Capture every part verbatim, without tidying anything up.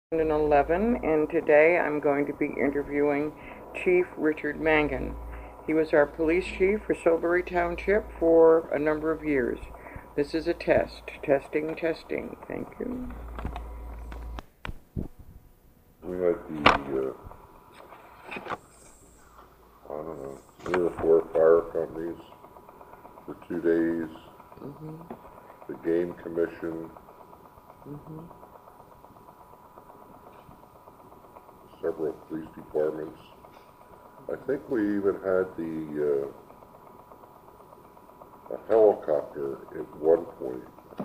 eleven, and today I'm going to be interviewing Chief Richard Mangan. He was our police chief for Silbury Township for a number of years. This is a test. Testing, testing. Thank you. We had the, uh, I don't know, three or four fire companies for two days. Mm-hmm. The Game Commission. Mm-hmm. Several police departments. I think we even had the uh, a helicopter at one point.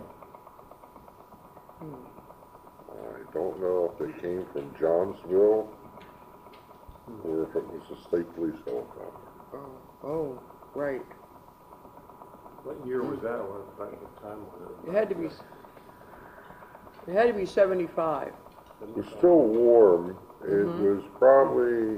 Hmm. I don't know if it came from Johnsville or if it was a state police helicopter. Oh, oh, right. What year was that? What, what time was it? It had to be. It had to be seventy-five. It was still warm. It Mm-hmm. was probably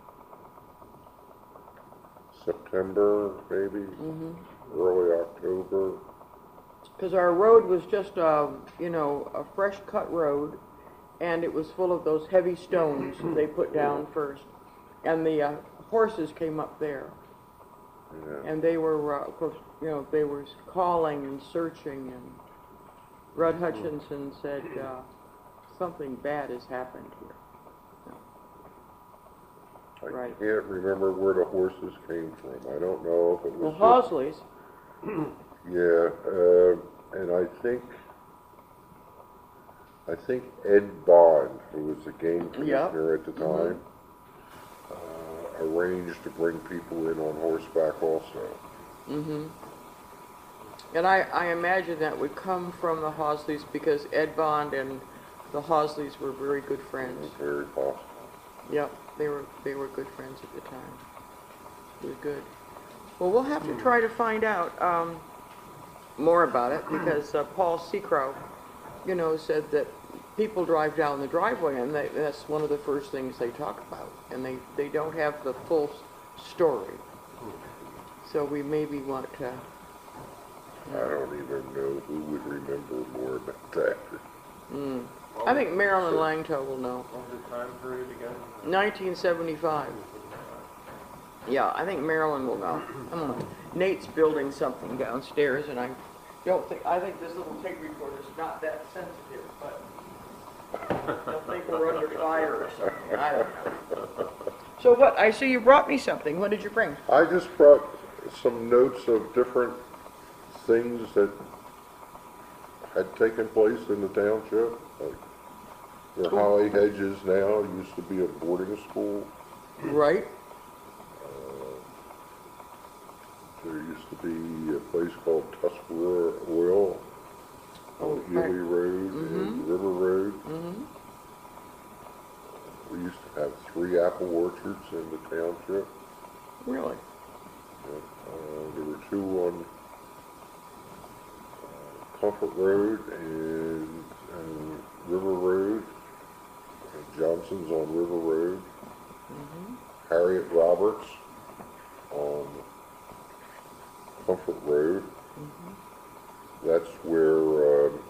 September, maybe, Mm-hmm. early October. Because our road was just, a, you know, a fresh cut road, and it was full of those heavy stones they put down first, and the uh, horses came up there, Yeah. and they were, uh, of course, you know, they were calling and searching, and Rudd Hutchinson said uh, something bad has happened here. I Right. can't remember where the horses came from. I don't know if it Well, was. Hosley's. just- yeah, uh, and I think I think Ed Bond, who was the game commissioner at the Mhm. time, uh, arranged to bring people in on horseback also. Mm-hmm. And I, I imagine that would come from the Hosleys because Ed Bond and the Hosleys were very good It friends. was very possible. Yep, they were they were good friends at the time. They were good. Well, we'll have to try to find out um, more about it because uh, Paul Seacrow, you know, said that people drive down the driveway and they, that's one of the first things they talk about, and they they don't have the full s- story. So we maybe want to. I don't even know who would remember more about that. Mm. I think Marilyn Langto will know. What was the time period again? nineteen seventy-five. Yeah, I think Marilyn will know. I don't know. Nate's building something downstairs, and I don't think, I think this little tape recorder's not that sensitive, but I think we're under fire or something. I don't know. So what, I see you brought me something. What did you bring? I just brought some notes of different things that had taken place in the township. Like where Cool. Holly Hedges now used to be a boarding school. Right? Uh, there used to be a place called Tuscarora Oil Oh, on right. Ely Road Mhm. and River Road. Mm-hmm. We used to have three apple orchards in the township. Really? Uh, there were two on uh, Comfort Road and uh, River Road. And Johnson's on River Road. Mm-hmm. Harriet Roberts on Comfort Road. Mm-hmm. That's where, um,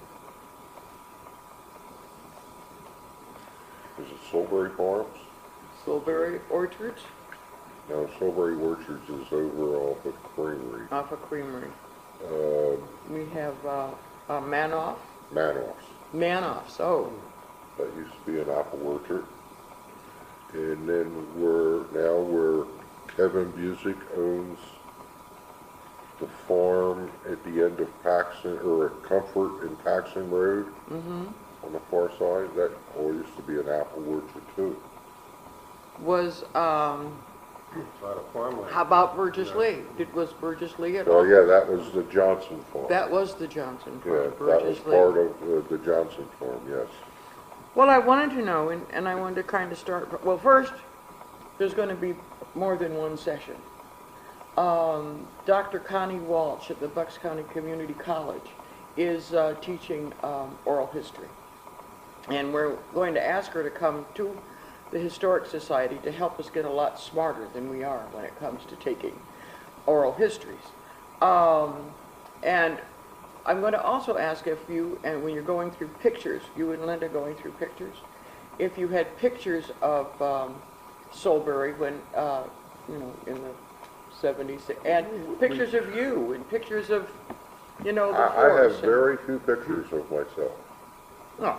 is it Solbury Farms? Silbury Orchards No, Solbury Orchards is over off at Creamery. off a creamery. Um, We have uh, uh, Manoff. Manoff's. Manoffs, oh. That used to be an apple orchard. And then we're, now where Kevin Busick owns the farm at the end of Paxton, or at Comfort and Paxton Road Mm-hmm. on the far side, that all used to be an apple orchard too. Was, um, It's a lot of farmland. how about Burgess Lee? Did, was Burgess Lee at Oh all? yeah, that was the Johnson farm. That was the Johnson Yeah, farm, that was Burgess part Lee. of uh, the Johnson farm, yes. Well, I wanted to know, and, and I wanted to kind of start, well, first, there's going to be more than one session. Um, Doctor Connie Walsh at the Bucks County Community College is uh, teaching um, oral history. And we're going to ask her to come to the Historic Society to help us get a lot smarter than we are when it comes to taking oral histories. Um, and I'm going to also ask if you, and when you're going through pictures, you and Linda going through pictures, if you had pictures of um, Solbury when, uh, you know, in the seventies, and pictures of you, and pictures of, you know, the I, I horse. have very few pictures of myself. Oh.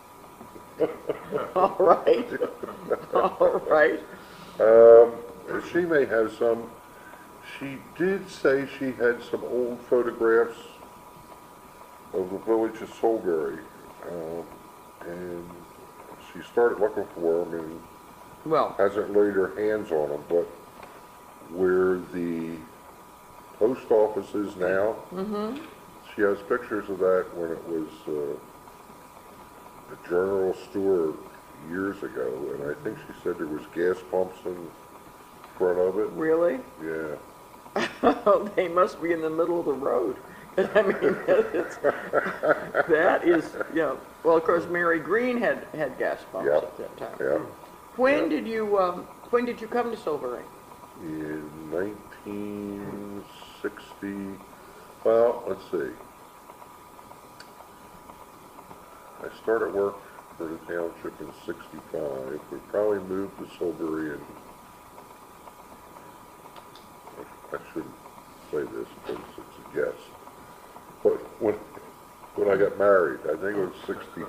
All right, all right. Um, she may have some, she did say she had some old photographs of the village of Solbury. Um, and she started looking for them and Well, hasn't laid her hands on them, but where the post office is now, mm-hmm, she has pictures of that when it was, uh, a general store years ago, and I think she said there was gas pumps in front of it. really? Yeah. They must be in the middle of the road. I mean, it's, that is, you know, well, of course, Mary Green had, had gas pumps Yep. at that time. Yeah. When Yep. did you, um, when did you come to Silbury? In nineteen sixty, well, let's see. I started work for the township in sixty-five. We probably moved to Silbury in, I shouldn't say this because it's a guess. But when, when I got married, I think it was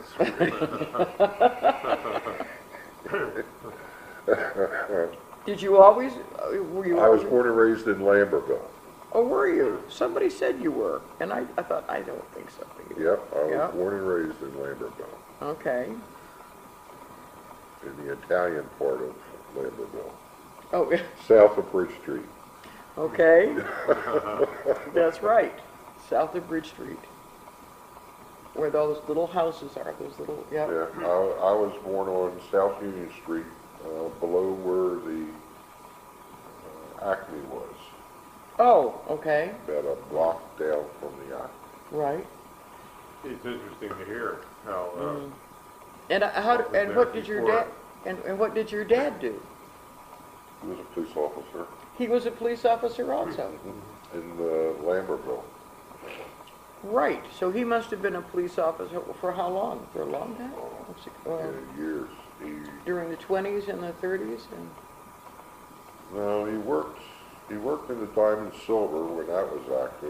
sixty-three. Did you always, uh, were you I was always- born and raised in Lambertville. Oh, were you? Somebody said you were, and I, I thought, I don't think so. Yep, I was Yep. born and raised in Lambertville, Okay. in the Italian part of Lambertville, Oh, yeah. south of Bridge Street. Okay. That's right, south of Bridge Street, where those little houses are, those little, yeah. Yeah, I, I was born on South Union Street, uh, below where the uh, Acme was, Oh, okay, about a block down from the Acme. right. It's interesting to hear how, uh, Mm. And uh, how, What was and there what did your before? dad, and, and what did your dad do? He was a police officer He was a police officer also. in uh, Lambertville. Right, so he must have been a police officer for how long? For a long time? Let's see, Yeah, well, years. He, during the twenties and the thirties and, no, he worked, he worked in the Diamond Silver when that was active.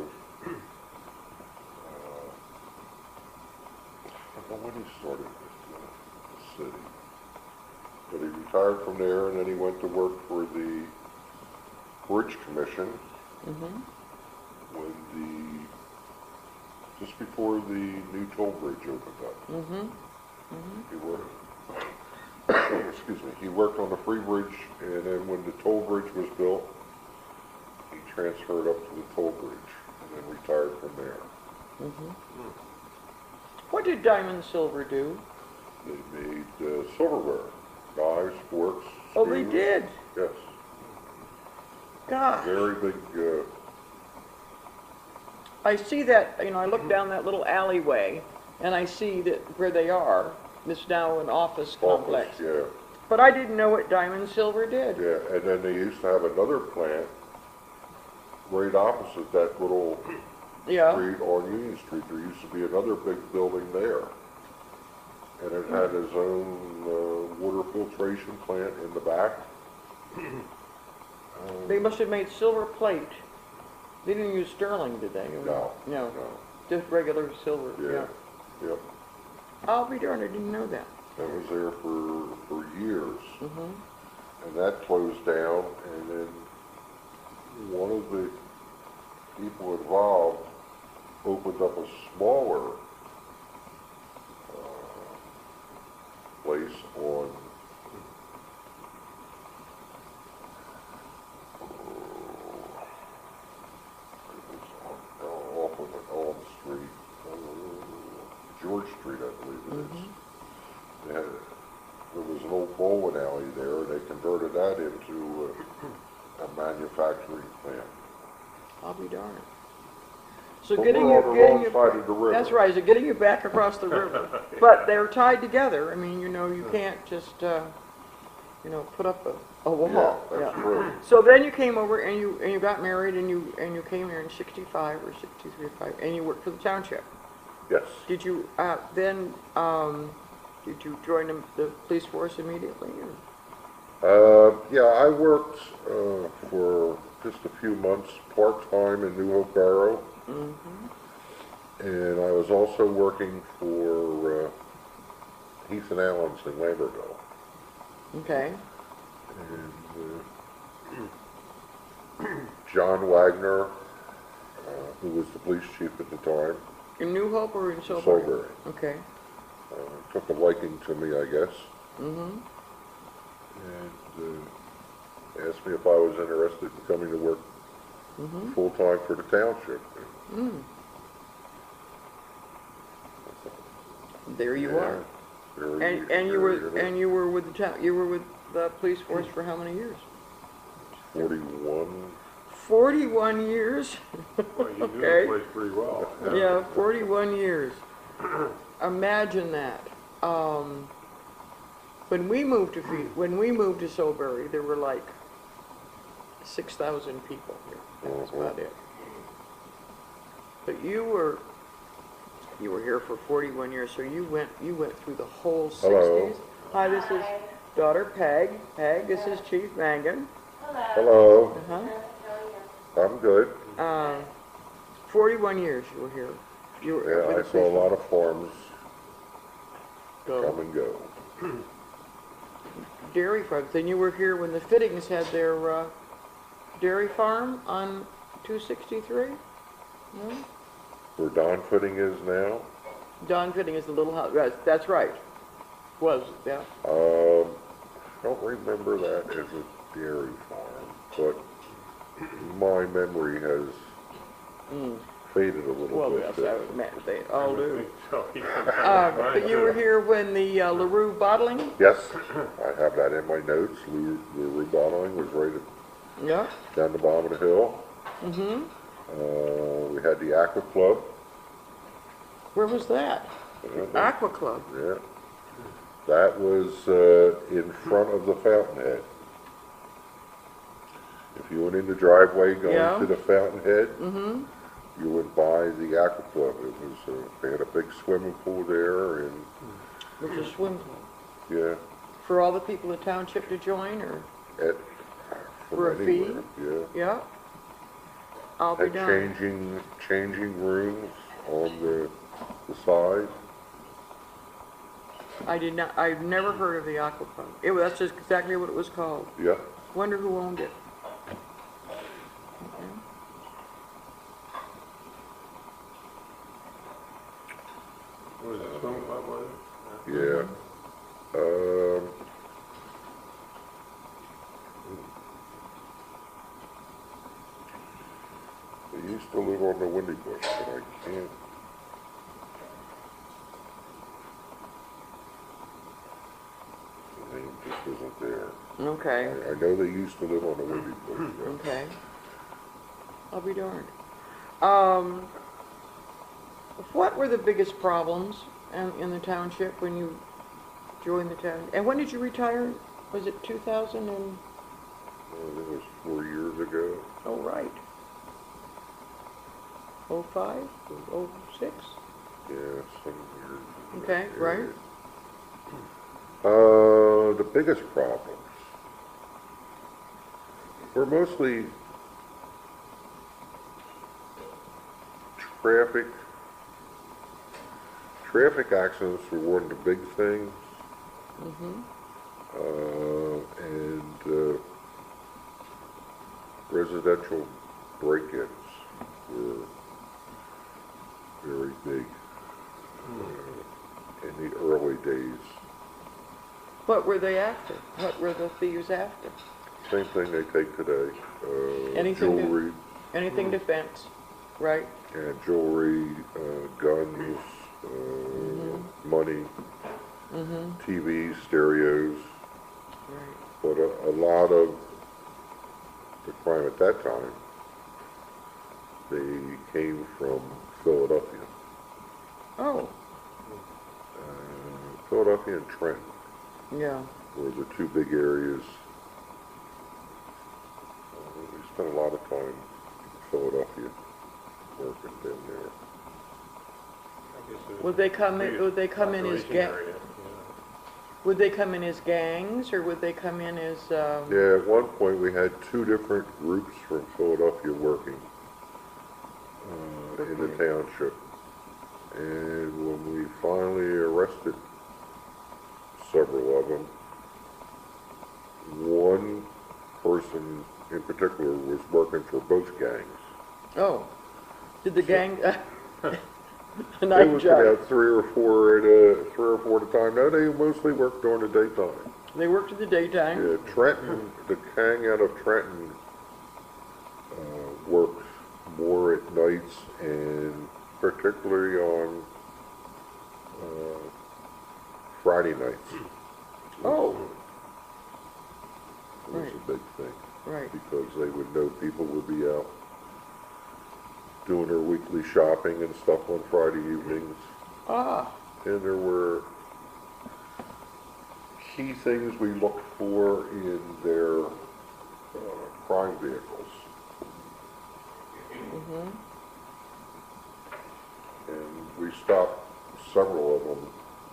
Uh, I don't know when he started with the city. But he retired from there and then he went to work for the Bridge Commission mhm, when the, just before the new toll bridge opened up. mhm, He worked, excuse me, he worked on the Free Bridge, and then when the toll bridge was built, he transferred up to the toll bridge, and then retired from there. mhm. What did Diamond Silver do? They made uh, silverware, knives, forks, Oh, they spoons. did? Yes, Gosh. very big, uh, I see that, you know, I look down that little alleyway, and I see that where they are, it's now an office complex. office, yeah, But I didn't know what Diamond Silver did. yeah, and then they used to have another plant right opposite that little Yeah, street on Union Street. There used to be another big building there. And it had its own uh, water filtration plant in the back. they must have made silver plate. They didn't use sterling, did they? No, No, no, just regular silver, yeah, yeah. yep. I'll be darned, I didn't know that. That was there for, for years. Mhm. And that closed down, and then one of the people involved opened up a smaller uh, place on uh, off of Elm Street, uh, George Street, I believe it is. They had, there was an old bowling alley there, and they converted that into a, a manufacturing plant. I'll be darned. So But getting we're you, on the getting wrong you, side of the river. that's right, so getting you back across the river. But they're tied together, I mean, you know, you can't just, uh, you know, put up a, a Yeah, wall. that's true. So then you came over and you, and you got married and you, and you came here in sixty-five or sixty-three, five, and you worked for the township. Yes. Did you, uh, then, um, Did you join the, the police force immediately, or? Uh, yeah, I worked, uh, for just a few months, part-time in New Hope Borough. Mm-hmm. And I was also working for, uh, Heath and Allen's in Lambertville. Okay, And, uh, John Wagner, uh, who was the police chief at the time, in New Hope or in Silbury? Silbury, Okay, uh, took a liking to me, I guess, mm-hmm, and, uh, asked me if I was interested in coming to work mm-hmm, full-time for the township. mm. There you Yeah, are. very- And, and you very were, interesting. and you were with the town, you were with the police force for how many years? Forty-one, Forty-one years? Well, you knew Okay. the place pretty well. Yeah, forty-one years. Imagine that. Um, when we moved to Fe- when we moved to Silbury, there were like six thousand people here. That was about it. But you were, you were here for forty-one years, so you went, you went through the whole sixties. Hello. Hi, this is daughter Peg. Peg, this is Chief Mangan. hello, Uh-huh. I'm good. Uh, forty-one years you were here. You were Yeah, with I the saw a police lot of farms go. come and go. Dairy farms. Then you were here when the Fittings had their uh, dairy farm on two sixty-three? No? Where Don Footing is now, Don Fitting is the little house. That's, that's right. Was, yeah. um, don't remember that as a dairy farm, but my memory has Mm. faded a little Well, bit. yes, I would imagine they all I do. think so, yeah. Uh, but you were here when the uh, LaRue bottling? Yes, I have that in my notes. Lou, the rebottling was right at, Yeah. down the bottom of the hill. Mm-hmm. Uh, we had the Aqua Club. Where was that? Uh, Aqua Club. Yeah. That was, uh, in front of the Fountainhead. If you went in the driveway going Yeah. to the Fountainhead, Mm-hmm. you went by the Aqua Club. It was, uh, they had a big swimming pool there and, Which is swim club. yeah, For all the people in the township to join, or? at, For a from fee? anywhere, yeah. Yeah. I'll be Had darned. changing, changing rooms on the, the side. I did not, I've never heard of the Aqua Club. It was, that's just exactly what it was called. Yeah, Wonder who owned it. Okay. Was it swim club, was it? yeah. Um, I used to live on the Windy Bush, but I can't. The name just isn't there. Okay, I, I know they used to live on the Windy Bush, yeah. okay. I'll be darned. Um, what were the biggest problems in, in the township when you joined the town? And when did you retire? Was it two thousand and, Uh, It was four years ago. oh, right. Oh five, oh six? Yeah, some years. in that Okay, right. area. Uh, the biggest problems were mostly traffic. Traffic accidents were one of the big things, Mm-hmm. uh, and uh, residential break-ins were very big uh, in the early days. What were they after? What were the thieves after? Same thing they take today. Uh, Anything to- jewelry Anything defense, right? and jewelry, uh, guns, uh, money, Mm-hmm. T Vs, stereos. Right. But a, a lot of the crime at that time, they came from Philadelphia. Oh, Uh, Philadelphia and Trenton yeah. were the two big areas. Uh, we spent a lot of time in Philadelphia working down there. I guess it was Would they come in, biggest would they come in as population gang, area, Would they come in as gangs, or would they come in as, um? Yeah, at one point, we had two different groups from Philadelphia working uh, in the township. And when we finally arrested several of them, one person in particular was working for both gangs. Oh, did the gang, a They night would put job? out three or four at a, three or four at a time. No, they mostly worked during the daytime. They worked in the daytime? Yeah, Trenton, the gang out of Trenton, uh, works more at nights and particularly on, uh, Friday nights. Oh, Was Right. a big thing, right. because they would know people would be out doing their weekly shopping and stuff on Friday evenings. Ah, And there were key things we looked for in their uh, crime vehicles. mm-hmm, And we stopped several of them,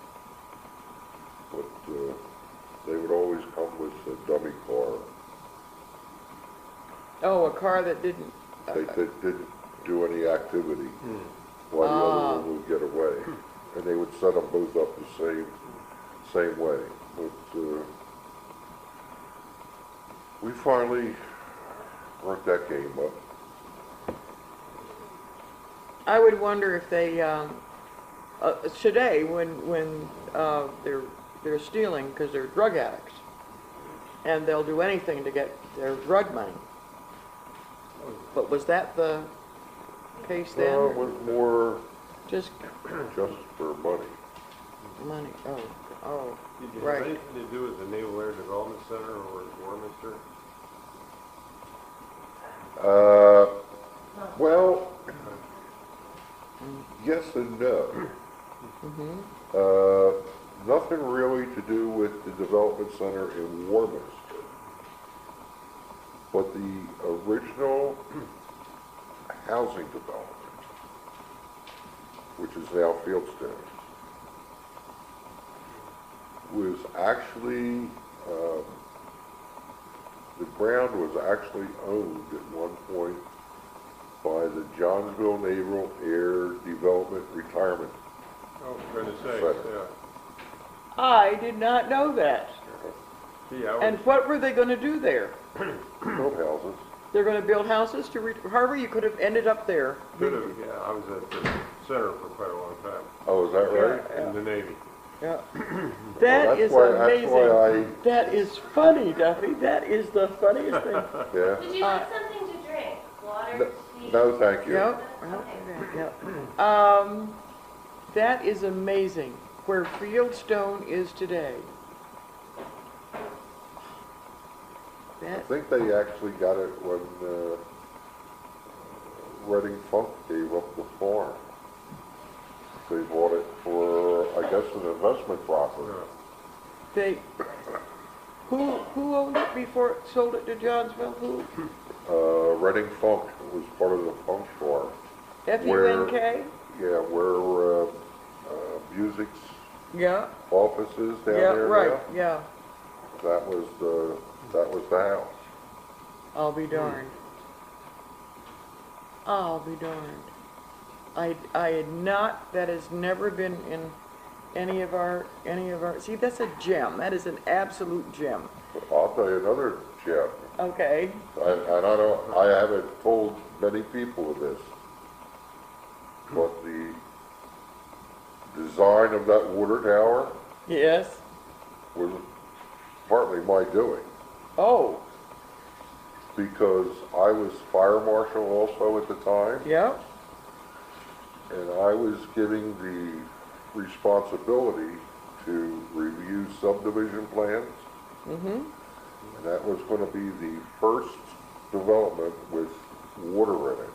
but uh, they would always come with a dummy car. oh, a car that didn't, uh, They, they didn't do any activity while the Ah. other one would get away. And they would set them both up the same, same way. But uh, we finally worked that game up. I would wonder if they, um, uh, today, when, when, uh, they're, they're stealing because they're drug addicts, and they'll do anything to get their drug money. But was that the case then? Well, it or was more Just just for money. money, oh, oh, Did you have right. anything to do with the Naval Air Development Center or Warminster? Uh, well, yes and no. Mm-hmm, Uh, nothing really to do with the development center in Warminster. But the original housing development, which is now Fieldstone, was actually, um, the ground was actually owned at one point by the Johnsville Naval Air Development Retirement. Oh, I was gonna say, Center. yeah. I did not know that. See, I And was, what were they gonna do there? Built houses. They're gonna build houses to, re- Harvey, you could have ended up there. could have, yeah, I was at the center for quite a long time, Oh, is that right? Yeah. in the Navy. Yeah. Well, That that's is why- that's amazing. why That is funny, Duffy. That is the funniest thing. Yeah. Did you like something to drink? Water, No, tea? no, thank you. Yep, yep, yep. Um, that is amazing, where Fieldstone is today. I That, think they actually got it when uh, Reading Funk gave up the farm. They bought it for, I guess, an investment property. they, who, who owned it before, sold it to Johnsville? Who? Uh, Reading Funk was part of the Funk farm. F U N K? Yeah, where uh, uh, Music's Yeah, office is down yeah, there right, now. yeah. That was the, that was the house. I'll be darned. I'll be darned. I, I had not, that has never been in any of our, any of our, see, that's a gem. That is an absolute gem. But I'll tell you another gem. Okay, And, and I don't, I haven't told many people this, but the design of that water tower yes. was partly my doing, Oh, because I was fire marshal also at the time, yep, and I was giving the responsibility to review subdivision plans, mm-hmm, and that was gonna be the first development with water in it.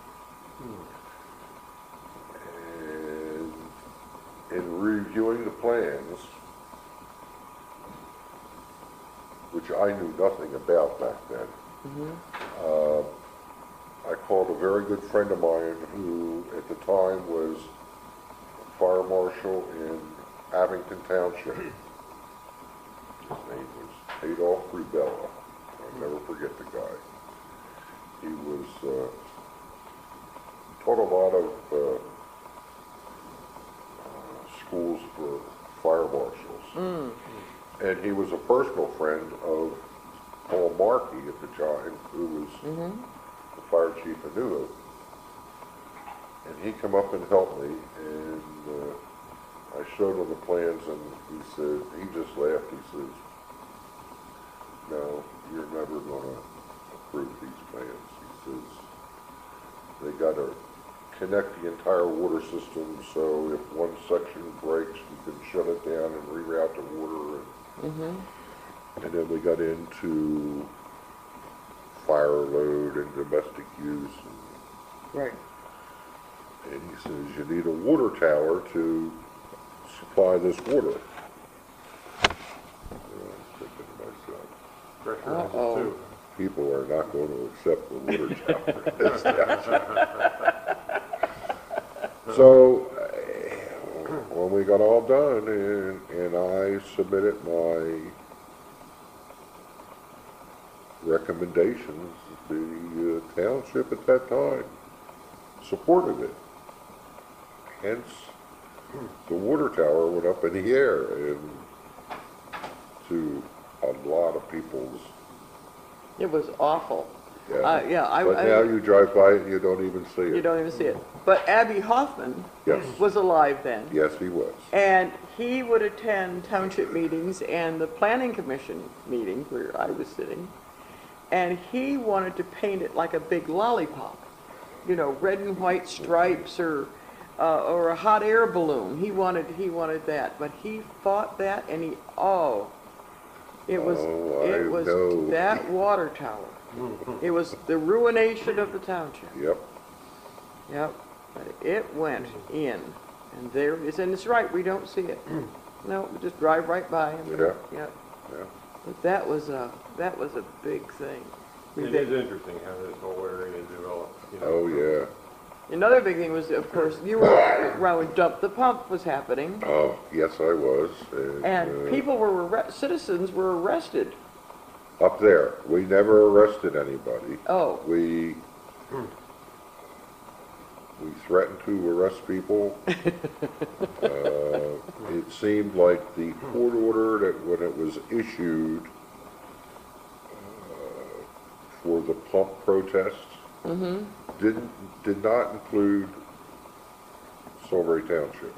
And in reviewing the plans, which I knew nothing about back then, mm-hmm, uh, I called a very good friend of mine who at the time was fire marshal in Abington Township. name was Adolph Rubella. I'll never forget the guy. He was, uh, taught a lot of, uh, schools for fire marshals. Mm. And he was a personal friend of Paul Markey at the time, who was Mm-hmm. the fire chief of New Hope. And he come up and helped me, and uh, I showed him the plans, and he said, he just laughed, he says, no, you're never gonna approve these plans. He says, they gotta connect the entire water system, so if one section breaks, you can shut it down and reroute the water. And, Mm-hmm. and then we got into fire load and domestic use. And, Right. and he says, you need a water tower to supply this water. And I was thinking to myself, Pressurize Uh-oh. it too. people are not going to accept the water tower in this township. So, uh, when we got all done and, and I submitted my recommendations, the uh, township at that time supported it. Hence, the water tower went up in the air, and to a lot of people's, It was awful. yeah. Uh, yeah, I, But I, now you drive by it and you don't even see it. you don't even see it. But Abby Hoffman Yes. was alive then. Yes, he was. And he would attend township meetings and the planning commission meeting where I was sitting. And he wanted to paint it like a big lollipop, you know, red and white stripes or, uh, or a hot air balloon. He wanted, he wanted that, but he fought that and he, oh, it was, Oh, I it was know. that water tower. It was the ruination of the township. Yep. Yep, but it went in, and there it is, and it's right, we don't see it. No, we just drive right by. and we- Yeah. Yep, Yeah. but that was a, that was a big thing. We It think- is interesting how this whole area developed, you know. Oh, yeah. Another big thing was, of course, you were around when Dump the Pump was happening, Oh, yes, I was. And, and uh, people were, arre- citizens were arrested. up there, we never arrested anybody. Oh, We, we threatened to arrest people. Uh, it seemed like the court order that when it was issued uh, for the pump protests mm-hmm, didn't, did not include Silbury Township,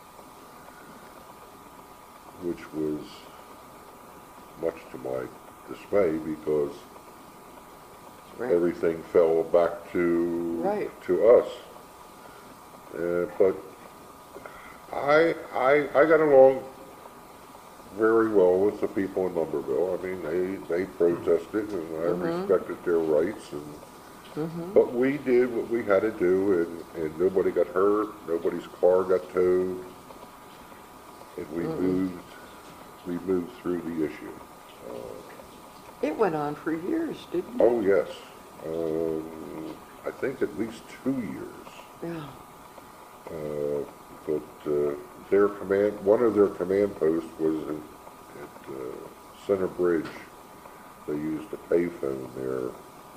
which was much to my dismay because right, everything fell back to Right. to us. Uh, but I I I got along very well with the people in Lumberville. I mean, they they protested, and I Mhm. respected their rights. And mm-hmm, but we did what we had to do, and and nobody got hurt. Nobody's car got towed, and we Mm-mm. moved we moved through the issue. it went on for years, didn't it? Oh, yes. Um, I think at least two years. Yeah, Uh, but uh, their command, one of their command posts was in, at uh, Center Bridge. They used a payphone there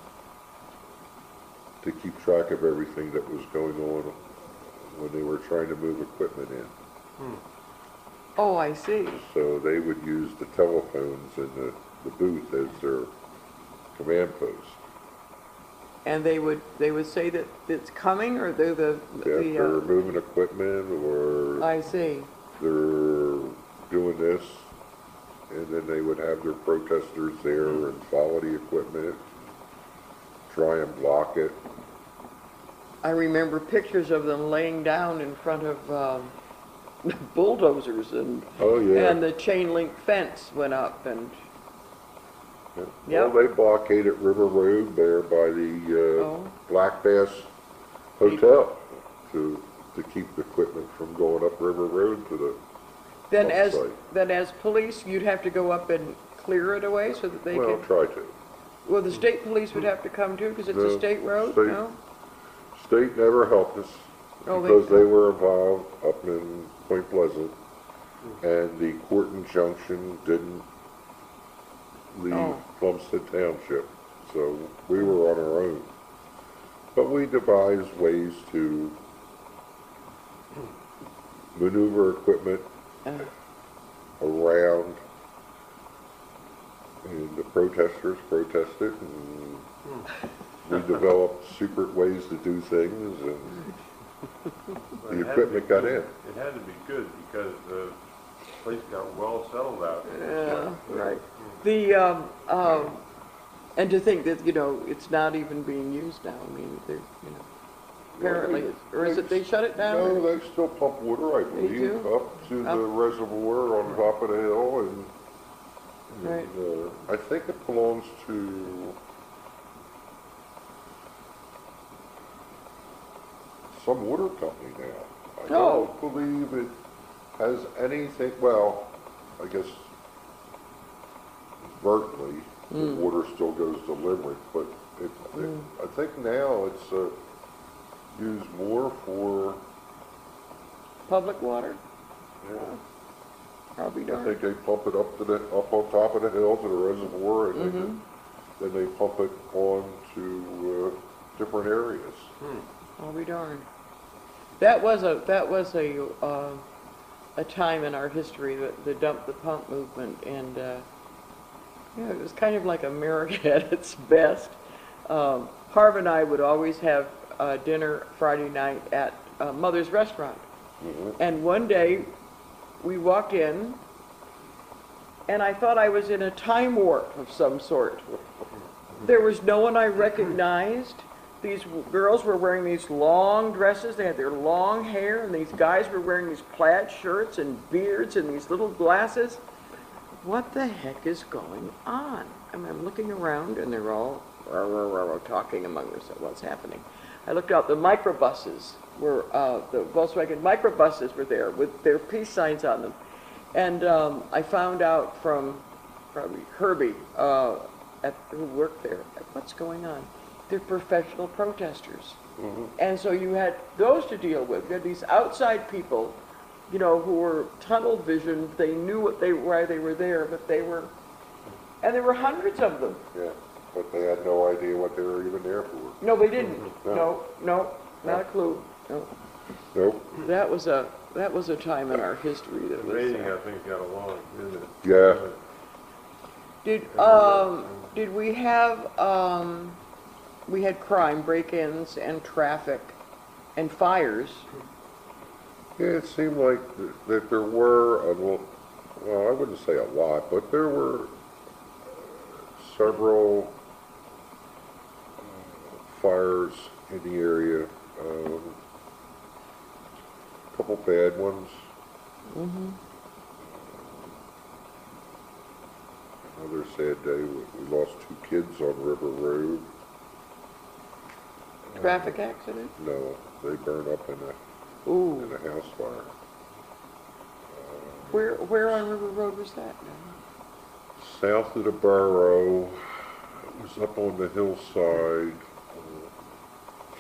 to keep track of everything that was going on when they were trying to move equipment in. oh, I see, So they would use the telephones in the, the booth as their command post. and they would, they would say that it's coming, or they're the, If the, they're uh, moving equipment or I see, they're doing this, and then they would have their protesters there and follow the equipment, try and block it. I remember pictures of them laying down in front of um, bulldozers and, Oh, yeah. and the chain link fence went up and, Yeah. Yep. Well, they blockaded River Road there by the uh, Oh. Black Bass Hotel to to keep the equipment from going up River Road to the then Dump as, site. then as police, you'd have to go up and clear it away so that they well, could, try to. well, the state police would have to come too, because it's a No, state road, state- no? State never helped us Oh, they- because they were involved up in Point Pleasant, and the court injunction didn't leave Oh. Plumstead Township, so we were on our own. But we devised ways to maneuver equipment Uh, around, and the protesters protested, and we developed secret ways to do things, and Well, the it had to be equipment got good. in. It had to be good because the place got well settled out. Yeah, right. The, um, um, and to think that, you know, it's not even being used now, I mean, they're, you know, apparently, it's- or is it they shut it down? No, or- they still pump water, I They believe, do? up to Up- the reservoir on top of the hill, and, Right. and, uh, I think it belongs to some water company now. I Oh. don't believe it has anything, well, I guess vertically, the Mm. water still goes to Limerick, but it, it, Mm. I think now it's, uh, used more for, Public water? yeah, I'll be I darned. think they pump it up to the, up on top of the hill to the reservoir, and Mhm. then, then they pump it on to, uh, different areas. I'll be darned. That was a, that was a, uh, a time in our history, the, the dump the pump movement, and, uh, yeah, it was kind of like America at its best. Um, Harv and I would always have, uh, dinner Friday night at, uh, Mother's Restaurant. Mhm. And one day, we walked in, and I thought I was in a time warp of some sort. There was no one I recognized. These w- girls were wearing these long dresses, they had their long hair, and these guys were wearing these plaid shirts and beards and these little glasses. What the heck is going on? I mean, I'm looking around, and they're all rah, rah, rah, rah, talking among themselves. What's happening? I looked out, the microbuses were, uh, the Volkswagen microbuses were there with their peace signs on them. And um, I found out from probably Herbie, uh, at, who worked there, what's going on? They're professional protesters. Mhm. And so you had those to deal with. You had these outside people, you know, who were tunnel vision. They knew what they, why they were there, but they were, and there were hundreds of them. Yeah, but they had no idea what they were even there for. No, they didn't. No. No, no, not a clue. No. Nope, That was a, that was a time in our history that It's was. amazing uh, how things got along, isn't it? Yeah. Did, um, did we have, um, we had crime, break-ins and traffic and fires. yeah, it seemed like th- that there were, a lo- well, I wouldn't say a lot, but there were several uh, fires in the area. Um, couple bad ones. Mm-hmm. Another sad day, we we lost two kids on River Road. Traffic accident? No, they burned up in a, Ooh. in a house fire. Where, where on River Road was that? South of the borough, it was up on the hillside, uh,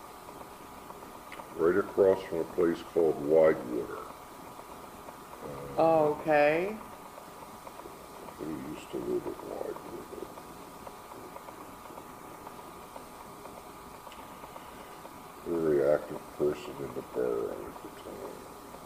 right across from a place called Widewater. Oh, okay. We used to live at Widewater. Very active person in the borough at the time.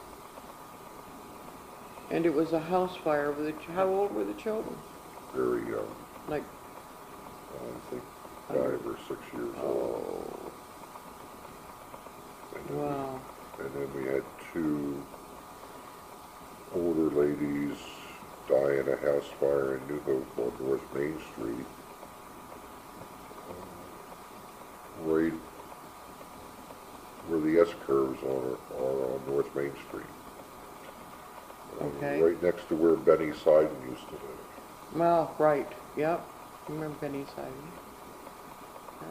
And it was a house fire with the, ch- how old were the children? Very young, Like, I think five or six years old. oh, And then we- wow. And then we had two older ladies die in a house fire in New Hope on North Main Street. Um, Right where the S curves are, are on North Main Street. Um, Okay. Right next to where Benny Sidon used to live. Well, right, yep. Remember Penny Siding? Yep.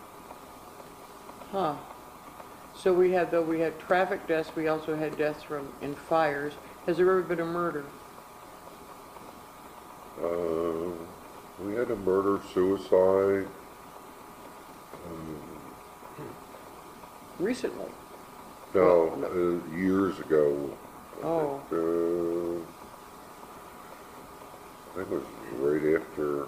Huh. So we had, though, we had traffic deaths, we also had deaths from, in fires. Has there ever been a murder? Uh, we had a murder, suicide. Um, Recently? No, Well, no. uh, years ago. I Oh. think, uh, think it was right after,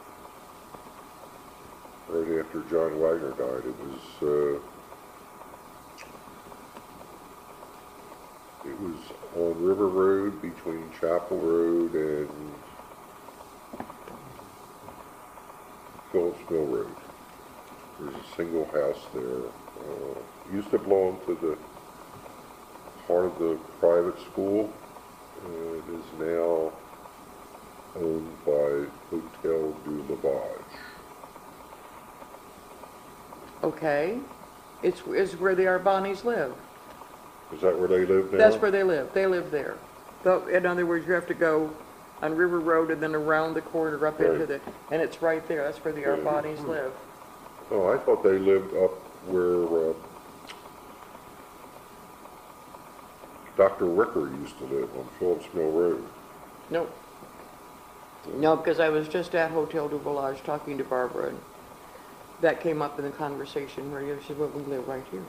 right after John Wagner died. It was, uh, it was on River Road between Chapel Road and Phillips Mill Road. There's a single house there. Uh, used to belong to the part of the private school. Uh, it is now owned by Hotel du Lavage. Okay. It's, it's where the Arbanis live. Is that where they live now? That's where they live. They live there. So, in other words, you have to go on River Road and then around the corner up into Right. the, and it's right there. That's where the Yeah. Arbanis live. Oh, I thought they lived up where uh, Doctor Ricker used to live on Phillips Mill Road. Nope. No, because I was just at Hotel du Village talking to Barbara, and that came up in the conversation where you said, well, we live right here.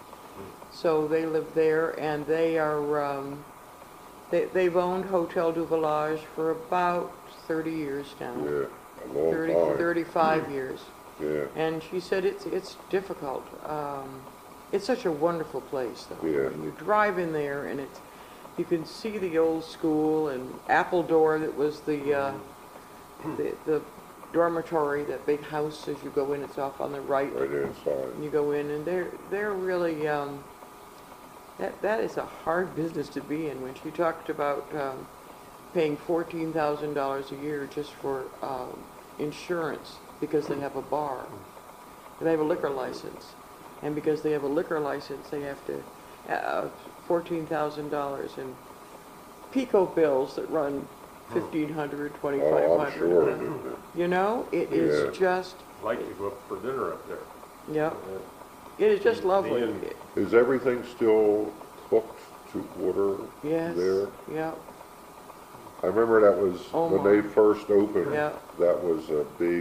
So they live there, and they are, um, they, they've owned Hotel du Village for about thirty years now. Yeah, a long thirty, time. thirty-five years. Yeah, And she said it's, it's difficult. Um, it's such a wonderful place, though. Yeah. When you drive in there, and it's, you can see the old school, and Appledore, that was the, uh, the, the dormitory, that big house as you go in, it's off on the right. right inside. And you go in, and they're, they're really, um, that, that is a hard business to be in. When she talked about, um, paying fourteen thousand dollars a year just for, um, insurance, because they have a bar. They have a liquor license. And because they have a liquor license, they have to, uh, fourteen thousand dollars in Pico bills that run fifteen hundred, twenty-five Oh, I'm hundred. sure. You know, it is Yeah. just, I'd like to go up for dinner up there. yeah, Uh, it is just lovely. and- Is everything still cooked to order Yes, there? yeah, I remember that was, Oh, when my. they first opened, Yeah. that was a big,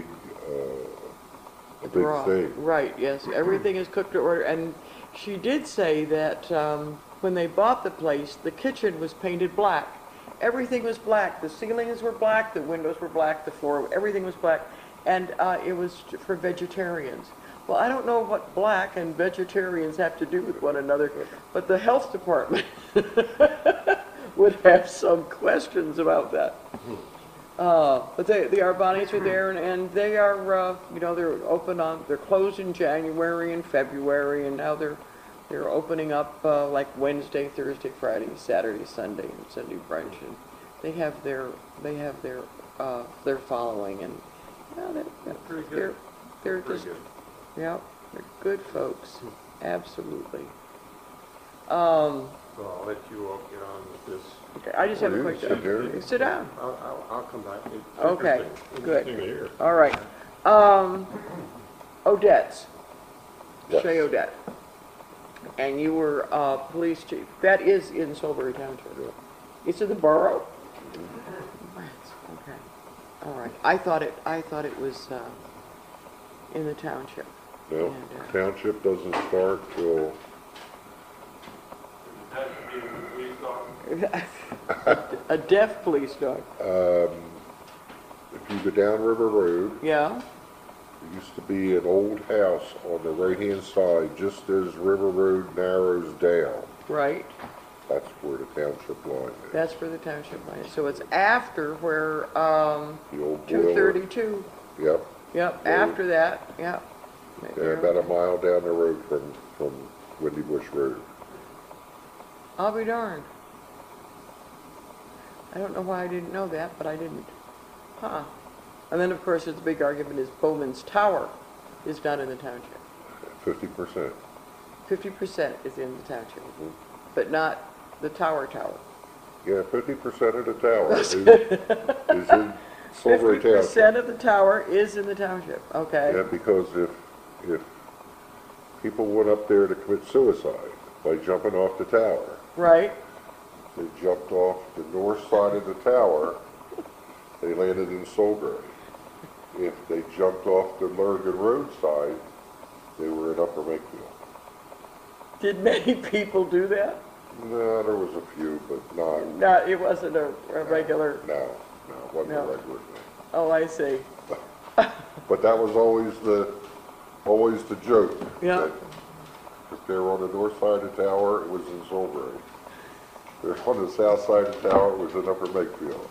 uh, a big raw. thing. Right, yes, everything is cooked to order, and she did say that, um, when they bought the place, the kitchen was painted black. Everything was black, the ceilings were black, the windows were black, the floor, everything was black, and, uh, it was for vegetarians. Well, I don't know what black and vegetarians have to do with one another, but the health department would have some questions about that. Uh, but they, the Arbanis are there, and, and they are, uh, you know, they're open on, they're closed in January and February, and now they're, they're opening up, uh, like Wednesday, Thursday, Friday, Saturday, Sunday, and Sunday brunch, and they have their, they have their, uh, their following, and, you know, they're, Pretty good. they're, they're Pretty just, good. yeah, they're good folks, absolutely. Um, So I'll let you all get on with this. okay, I just have a Well, quick, you sit there. sit down. I'll, I'll, I'll come back. It's Okay, interesting. good. Interesting to hear. All right. Um, Odette's, Yes. Shay Odette. And you were, uh, police chief. That is in Salisbury Township. Yeah. It's in the borough? Okay. All right. I thought it, I thought it was, uh, in the township. No, And, uh, township doesn't start till, A deaf police dog. um, if you go down River Road, Yeah? there used to be an old house on the right-hand side, just as River Road narrows down. Right. That's where the township line is. That's where the township line is. So it's after where, um, The old two boiler. thirty-two. Yep, Yep, Road. after that, yep. yeah, about a mile down the road from, from Windy Bush Road. I'll be darned. I don't know why I didn't know that, but I didn't. Huh. And then, of course, the big argument is Bowman's Tower is not in the township. Fifty percent. Fifty percent is in the township, but not the Tower Tower. Yeah, fifty percent of the tower is, is in Silver Fifty Township. percent of the tower is in the township, okay? Yeah, because if, if people went up there to commit suicide by jumping off the tower, Right? they jumped off the north side of the tower, they landed in Solbury. If they jumped off the Lurgan Road side, they were in Upper Makefield. Did many people do that? No, there was a few, but not, No, it wasn't a, a regular, no. No, it wasn't a No. regular thing. Oh, I see. But that was always the, always the joke. Yeah. that If they were on the north side of the tower, it was in Solbury. If they were on the south side of the tower, it was in Upper Makefield.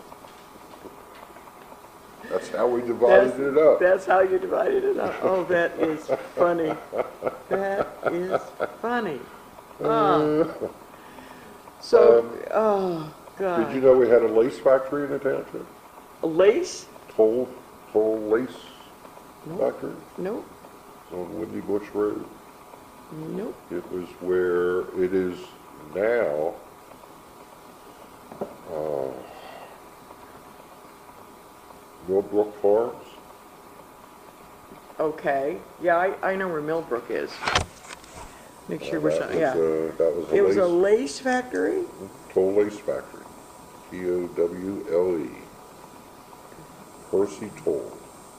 That's how we divided That's- it up. That's how you divided it up. Oh, that is funny. That is funny. Ah. So, oh, Did you God. know we had a lace factory in the township? A lace? Toll, toll lace Nope. factory? Nope, On Windy Bush Road. nope. It was where it is now. Uh, Millbrook Farms. Okay. Yeah, I, I know where Millbrook is. Make sure Uh, we're, that showing- was, yeah. uh, That was It was a a lace, lace factory? toll lace factory. T O W L E. Percy Toll.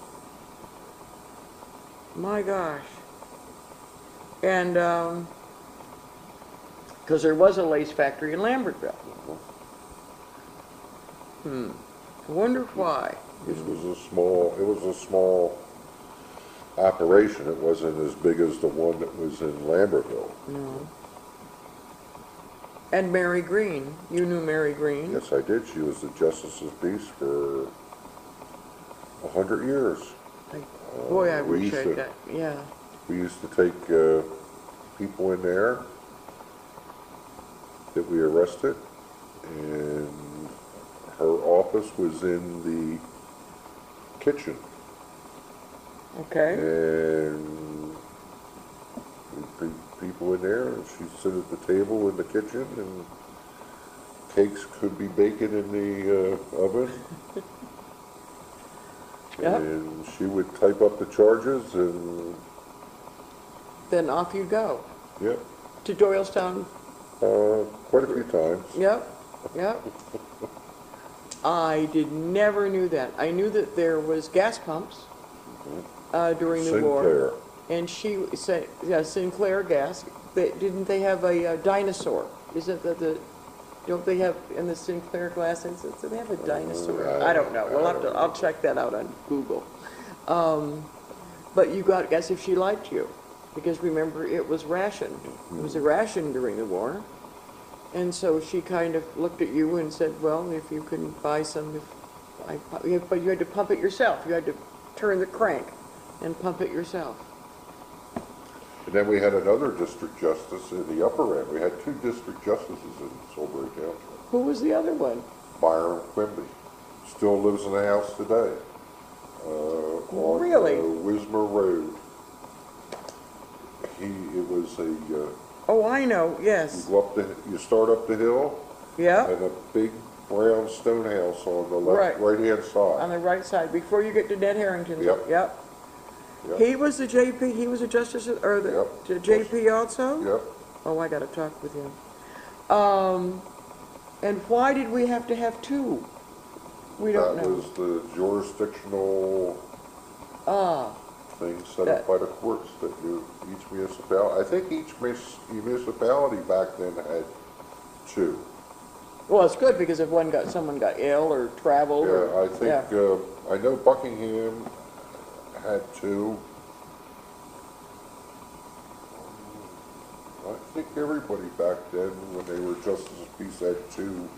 My gosh. And, um 'cause there was a lace factory in Lambertville. Hmm. I wonder why. This was a small, it was a small operation. It wasn't as big as the one that was in Lambertville. No. And Mary Green. You knew Mary Green? Yes, I did. She was the Justice of Peace for a hundred years. I- Boy, I Uh, we wish used I to- got, yeah. We used to take uh, people in there that we arrested, and her office was in the kitchen. Okay. And we'd bring people in there, and she'd sit at the table in the kitchen, and cakes could be baking in the uh, oven. Yep. And she would type up the charges, and, Then off you go. yep, To Doylestown. uh, quite a few times. Yep, yep. I did never knew that. I knew that there was gas pumps uh, during the war. Sinclair. And she said, yeah, Sinclair Gas. They, didn't they have a, uh dinosaur? Isn't that the, don't they have in the Sinclair glass instance, do they have a dinosaur? I I don't know. don't- We'll I have to, don't I'll know. check that out on Google. Um, but you got, guess if she liked you, because remember, it was rationed. It was a ration during the war. And so she kind of looked at you and said, well, if you can buy some, if I, pu- you- but you had to pump it yourself. You had to turn the crank and pump it yourself. And then we had another district justice in the upper end. We had two district justices in Solbury Township. Who was the other one? Byron Quimby still lives in the house today. Uh, on Really? uh, Wismer Road. He, it was a, uh, Oh, I know, you yes. go up the, you start up the hill, Yeah, and a big brown stone house on the Right. left, right-hand on side. the right side, before you get to Ned Harrington's. Yep. Yep. Yep, He was the J P, he was a justice, of- or the, Yep. the J P also? yep. Oh, I gotta talk with him. Um, and why did we have to have two? We don't That know. was the jurisdictional Ah, thing set That- up by the courts that you, each municipality, I think each mis- municipality back then had two. well, it's good, because if one got, someone got ill or traveled or. Yeah, I think, uh, I know Buckingham had two. I think everybody back then, when they were justice of peace, had two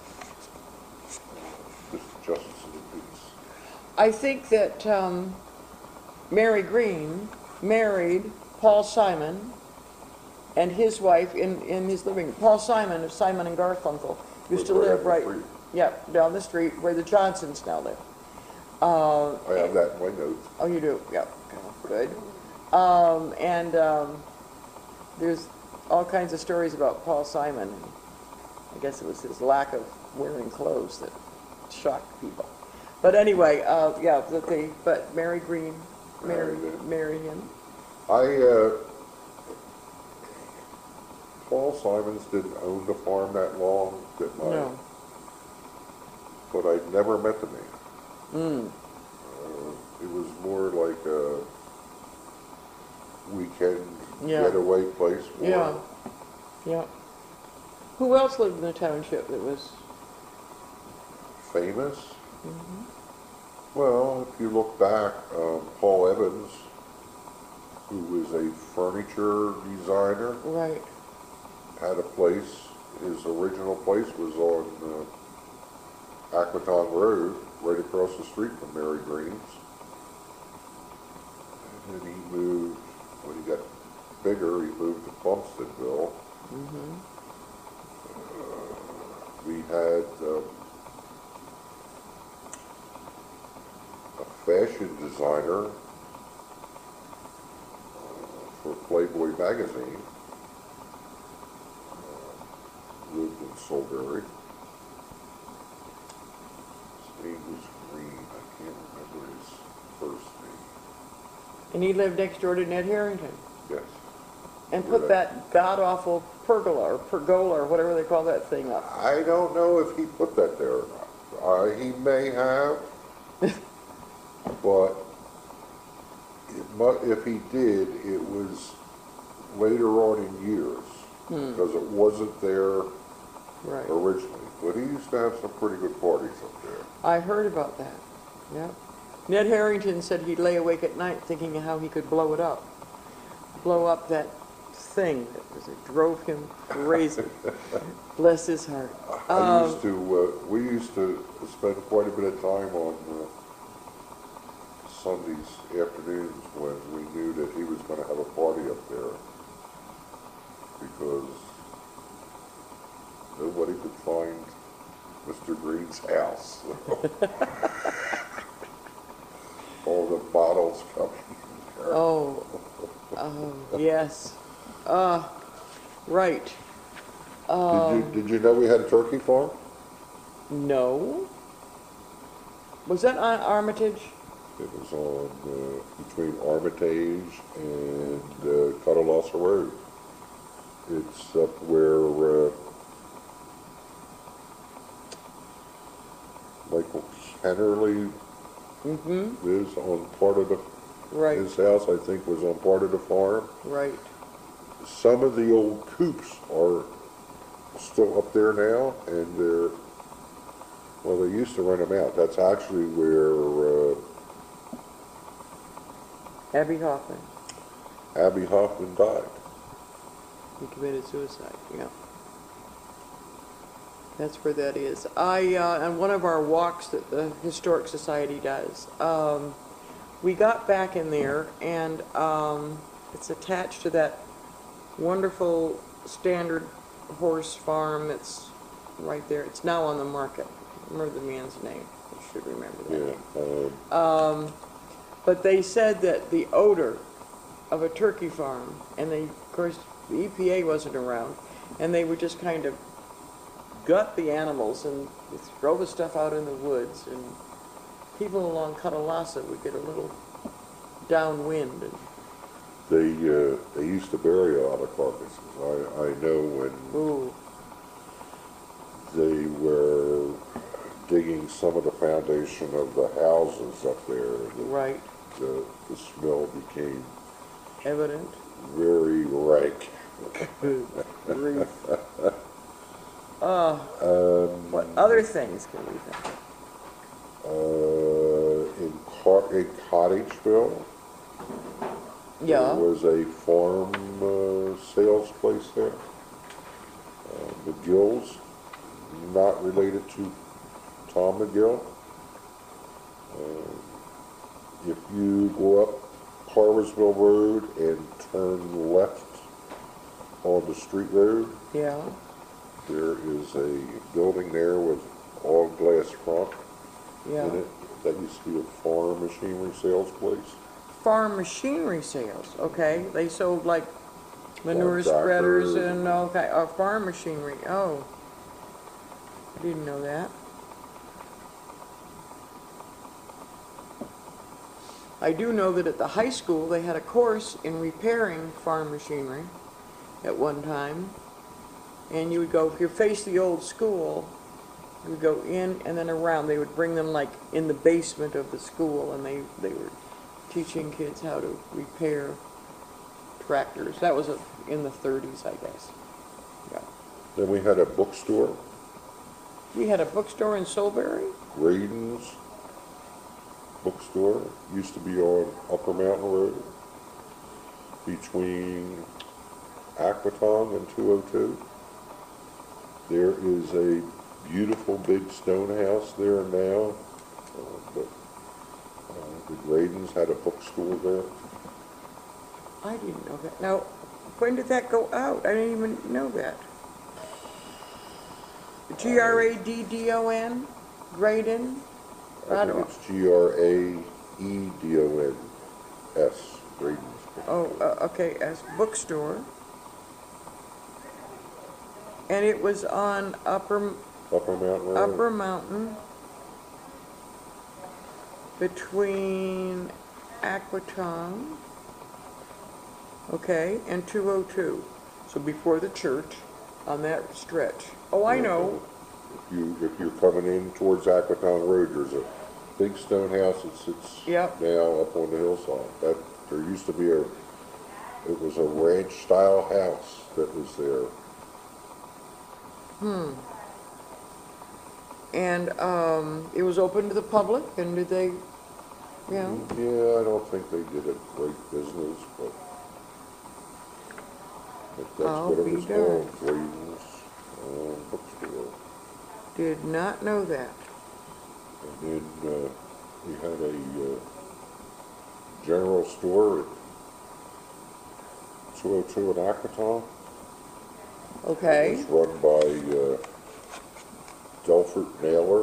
just justices of peace. I think that um, Mary Green married Paul Simon and his wife in, in his living. Paul Simon of Simon and Garfunkel used to Lived right live up the right, street. yep, down the street where the Johnsons now live. Uh, I have that in my notes. oh, you do? Yep. Good. Um, and um, there's all kinds of stories about Paul Simon. I guess it was his lack of wearing clothes that shocked people. But anyway, uh, yeah, that they, but Mary Green married, Married him. married him. I, uh, Paul Simons didn't own the farm that long, that my, No. but I never met the man. Mm. Uh, it was more like a weekend Yeah. getaway place for Yeah. Yeah. Who else lived in the township that was, famous. Well, if you look back, um, Paul Evans, who was a furniture designer, Right. had a place, his original place was on uh, Aquaton Road, right across the street from Mary Green's. And then he moved, when he got bigger, he moved to Plumsteadville. Mm-hmm. Uh, we had um, a fashion designer uh, for Playboy magazine. Uh, lived in Solberry. His name was Green. I can't remember his first name. And he lived next door to Ned Harrington. Yes. And put that god-awful pergola, or pergola, or whatever they call that thing up. I don't know if he put that there or not. Uh, he may have, but it mu- if he did, it was later on in years, Hmm. because it wasn't there Right. originally. But he used to have some pretty good parties up there. I heard about that. Yep. Ned Harrington said he'd lay awake at night thinking of how he could blow it up. Blow up that thing that was, it drove him crazy. Bless his heart. I Um, used to, uh, we used to spend quite a bit of time on uh, Sundays afternoons when we knew that he was going to have a party up there, because nobody could find Mister Green's house. All the bottles coming there. Oh, oh, yes. Uh, right. Did Um, you, did you know we had a turkey farm? no. Was that on Armitage? It was on, uh, between Armitage and uh, Cuddalassa Road. It's up where uh, Michael Kennerly Mm-hmm. is on part of the, Right, his house, I think, was on part of the farm. right. Some of the old coops are still up there now, and they're, well, they used to rent them out. That's actually where uh, Abby Hoffman, Abby Hoffman died. he committed suicide, yeah. That's where that is. I, uh, on one of our walks that the Historic Society does, um, we got back in there and, um, it's attached to that wonderful standard horse farm that's right there. It's now on the market. I remember the man's name. I should remember that Yeah. name. Um, Um, but they said that the odor of a turkey farm, and they, of course, the E P A wasn't around, and they would just kind of gut the animals and throw the stuff out in the woods, and people along Cuddalassa would get a little downwind. And, They, uh, they used to bury a lot of carcasses. I, I know when ooh, they were digging some of the foundation of the houses up there, the, right, the, the smell became evident. very rank. Good grief. Uh, Um, what other things can we think? uh, in, Car- in Cottageville, Yeah, there was a farm uh, sales place there. Uh, McGill's, not related to Tom McGill. Uh, if you go up Carversville Road and turn left on the street road, yeah, there is a building there with all glass front yeah. in it. That used to be a farm machinery sales place. Farm machinery sales, okay. They sold like manure Farm spreaders tractors and all kind, uh, farm machinery, oh. I didn't know that. I do know that at the high school, they had a course in repairing farm machinery at one time. And you would go, if you face the old school, you would go in and then around. They would bring them like in the basement of the school, and they, they were teaching kids how to repair tractors. That was a, in the thirties, I guess. Yeah. Then we had a bookstore We had a bookstore in Solberry? Graydon's bookstore used to be on Upper Mountain Road between Aquatong and two oh two. There is a beautiful big stone house there now, uh, but uh, the Graydon's had a bookstore there. I didn't know that. Now, when did that go out? I didn't even know that. G R A D D O N? Graydon? I I don't- think it's G R A E D O N S, Graydon's. Oh, uh, okay, as bookstore. And it was on Upper, Upper Mountain Road. Upper Mountain between Aquatong, okay, and two oh two. So before the church on that stretch. Oh, I know. If you, if you're coming in towards Aquatong Road, there's a big stone house that sits Yep. now up on the hillside. That, there used to be a, it was a ranch-style house that was there. Hmm. And, um, it was open to the public, and did they, you know, Yeah, I don't think they did a great business, but, but that's I'll what it be was darned. called, Graydon's, uh, bookstore. did not know that. And then, uh, we had a, uh, general store at two oh two in Aquatong. Okay, It was run by, uh, Delfort Naylor.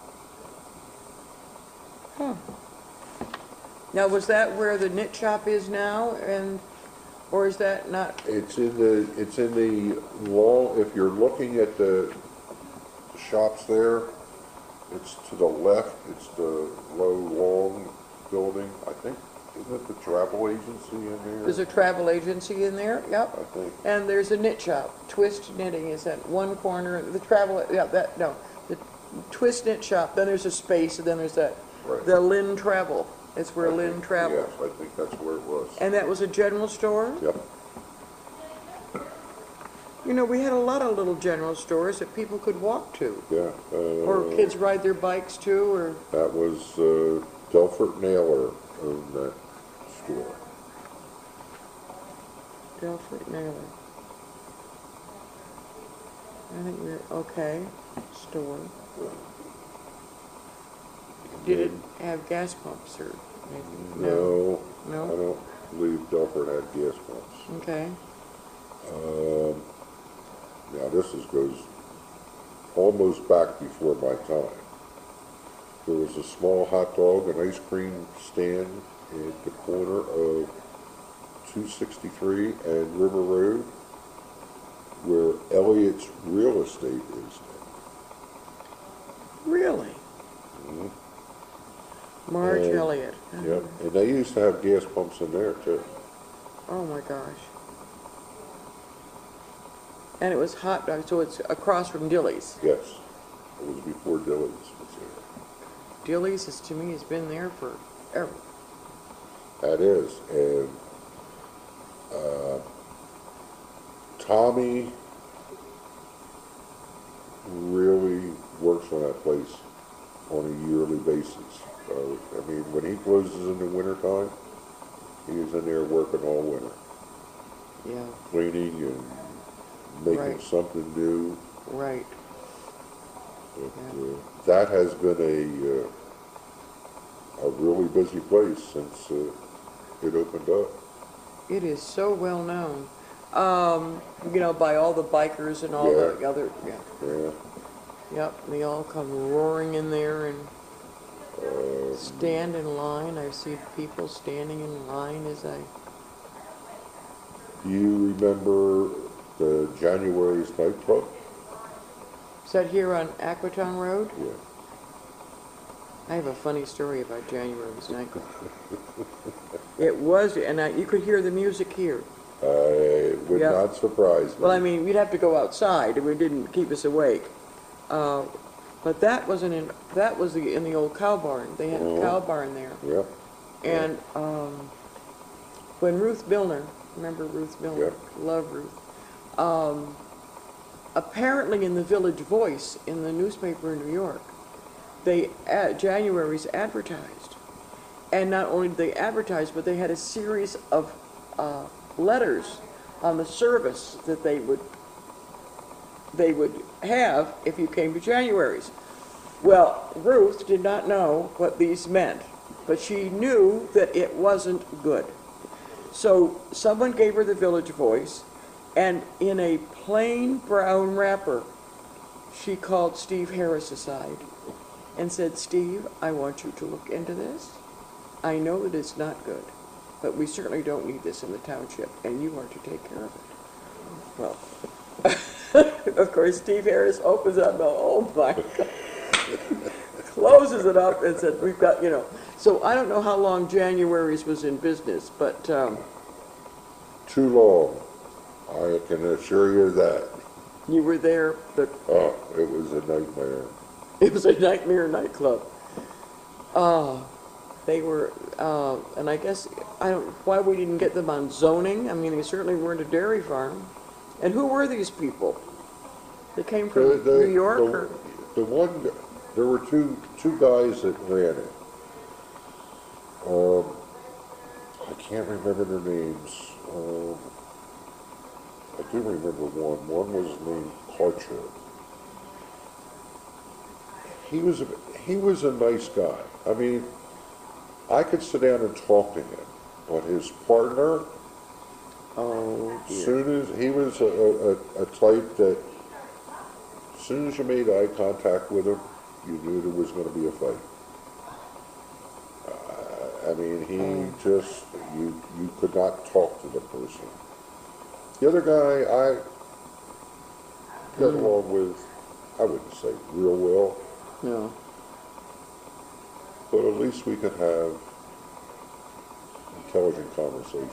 huh. Now, was that where the knit shop is now, and, or is that not, It's in the, it's in the long, if you're looking at the shops there, it's to the left, it's the low, long building, I think, isn't it the travel agency in there? there's a travel agency in there? Yep. I think, And there's a knit shop, Twist Knitting is at one corner, the travel, yeah, that, no, the Twist Knit Shop, then there's a space, and then there's that, Right. the Lynn Travel, it's where I Lynn think- traveled. Yes, I think that's where it was. And that was a general store? Yep, You know, we had a lot of little general stores that people could walk to, yeah. or uh, kids ride their bikes to, or, That was, uh, Delfort Naylor owned that store. Delfort Naylor. I think we're, okay, store. Did it have gas pumps, or maybe? No, I No? don't believe Delfort had gas pumps. Okay, Um, now this is, goes almost back before my time. There was a small hot dog and ice cream stand at the corner of two sixty-three and River Road, where Elliott's Real Estate is really? now. Marge And- Elliott. Yep, and they used to have gas pumps in there too. Oh my gosh. And it was hot dog, so it's across from Dilly's. Yes, it was before Dilly's was there. Dilly's is, to me, has been there forever. That is, and, uh, Tommy really works on that place on a yearly basis. Uh, I mean, when he closes in the wintertime, he is in there working all winter, Yeah, cleaning and making Right. something new. right. But, Yeah. uh, that has been a, uh, a really busy place since, uh, it opened up. It is so well known. Um, you know, by all the bikers and all the Yeah. other, yeah, Yeah. yep, they all come roaring in there and Uh, stand in line. I see people standing in line as I, Do you remember the January's nightclub? is that here on Aquaton Road? Yeah. I have a funny story about January's nightclub. It was, and I, you could hear the music here. I would Yeah. not surprise me. Well, I mean, we'd have to go outside, and it didn't keep us awake. Uh, but that wasn't in, that was the, in the old cow barn. They had a Mhm. cow barn there. Yep, And, um, when Ruth Milner, remember Ruth Milner? Yep. Love Ruth. Um, apparently in the Village Voice, in the newspaper in New York, they, ad- January's advertised. And not only did they advertise, but they had a series of uh, letters on the service that they would, they would have if you came to January's. Well, Ruth did not know what these meant, but she knew that it wasn't good. So someone gave her the Village Voice, and in a plain brown wrapper, she called Steve Harris aside and said, "Steve, I want you to look into this. I know that it's not good, but we certainly don't need this in the township, and you are to take care of it." Well, of course, Steve Harris opens up, oh my God, closes it up and said, "We've got, you know." So I don't know how long January's was in business, but um, Too long, I can assure you that. you were there, but Oh, it was a nightmare. it was a nightmare nightclub. Uh, they were, uh, and I guess, I don't, why we didn't get them on zoning. I mean, they certainly weren't a dairy farm. And who were these people? They came The- from the- New York, the- or? The one, there were two, two guys that ran it. Um, I can't remember their names. Um, I do remember one. One was named Karcher. He was, a, he was a nice guy. I mean, I could sit down and talk to him, but his partner, Oh, as dear. soon as, he was a, a, a type that, as soon as you made eye contact with him, you knew there was gonna be a fight. Uh, I mean, he Oh. just, you, you could not talk to the person. The other guy, I got Mm. along with, I wouldn't say real well, No. but at least we could have intelligent conversations.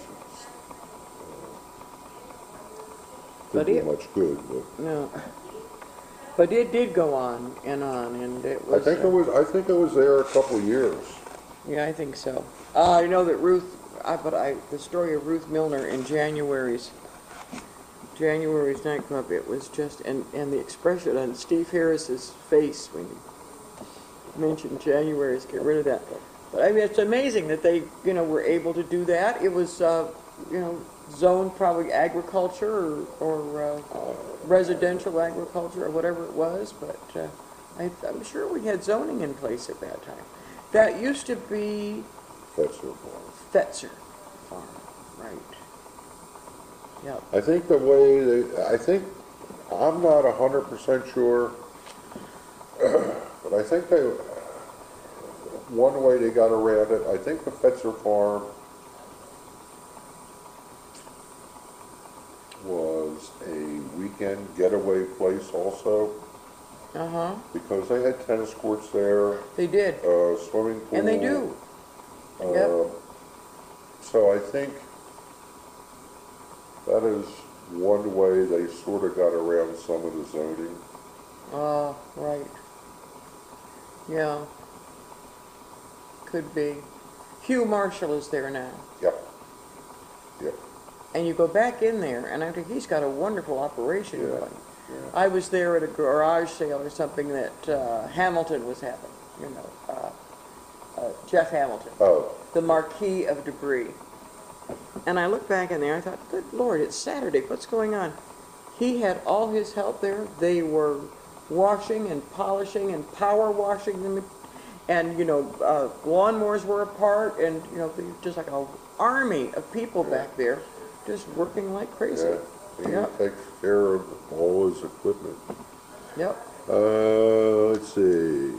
But Didn't it- do much good, but No. But it did go on and on, and it I was. think uh, it was, I think it was there a couple of years. Yeah, I think so. Uh, I know that Ruth, I, but I, the story of Ruth Milner in January's, January's nightclub, it was just, and, and the expression on Steve Harris's face when you mentioned January's, get rid of that. But I mean, it's amazing that they, you know, were able to do that. It was, uh, you know, zoned probably agriculture or, or uh, residential agriculture or whatever it was, but uh, I, I'm sure we had zoning in place at that time. That used to be That's their fault. Fetzer Farm, right. Yep. I think the way they, I think, I'm not a hundred percent sure, but I think they, one way they got around it, I think the Fetzer Farm was a weekend getaway place also, Uh-huh, because they had tennis courts there, they did, uh, swimming pool. and they do. uh, Yep. So I think that is one way they sort of got around some of the zoning. Uh, right. Yeah. Could be. Hugh Marshall is there now. Yep, yep, And you go back in there, and I think he's got a wonderful operation Yeah, going. yeah. I was there at a garage sale or something that uh, Hamilton was having, you know, uh, uh, Jeff Hamilton, Oh, the Marquis of Debris. And I looked back in there, I thought, good Lord, it's Saturday, what's going on? He had all his help there. They were washing and polishing and power washing them. And, you know, uh, lawnmowers were apart, and, you know, just like an army of people back there just working like crazy. yeah, he Yep. takes care of all his equipment. Yep. Uh, let's see.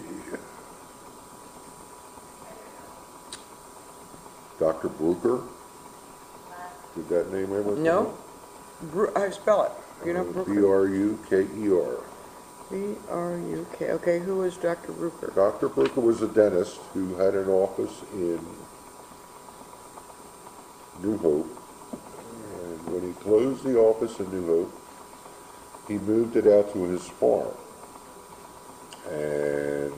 Doctor Bruker? Did that name ever come No? up? Bru- I spell it. You know, Uh, B Bruker? R U K E R. B R U K. Okay, who is Doctor Bruker? Doctor Bruker was a dentist who had an office in New Hope. And when he closed the office in New Hope, he moved it out to his farm. And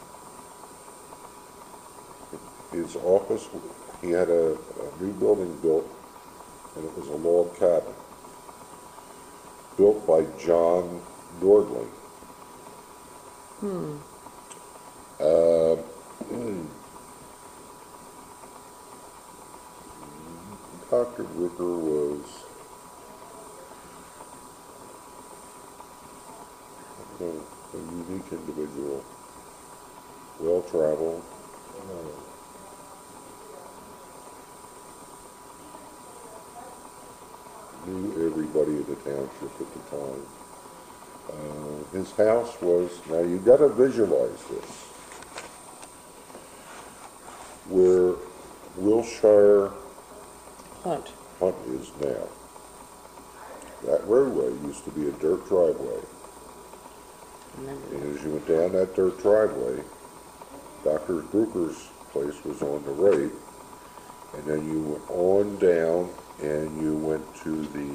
his office, he had a, a new building built, and it was a log cabin. built by John Nordling. Hmm. Uh, Doctor Rooker was a, a unique individual, well-traveled. Uh, knew everybody in the township at the time. Uh, his house was, now you gotta visualize this, where Wilshire Hunt. Hunt is now. That roadway used to be a dirt driveway. Remember. And as you went down that dirt driveway, Doctor Brooker's place was on the right, and then you went on down and you went to the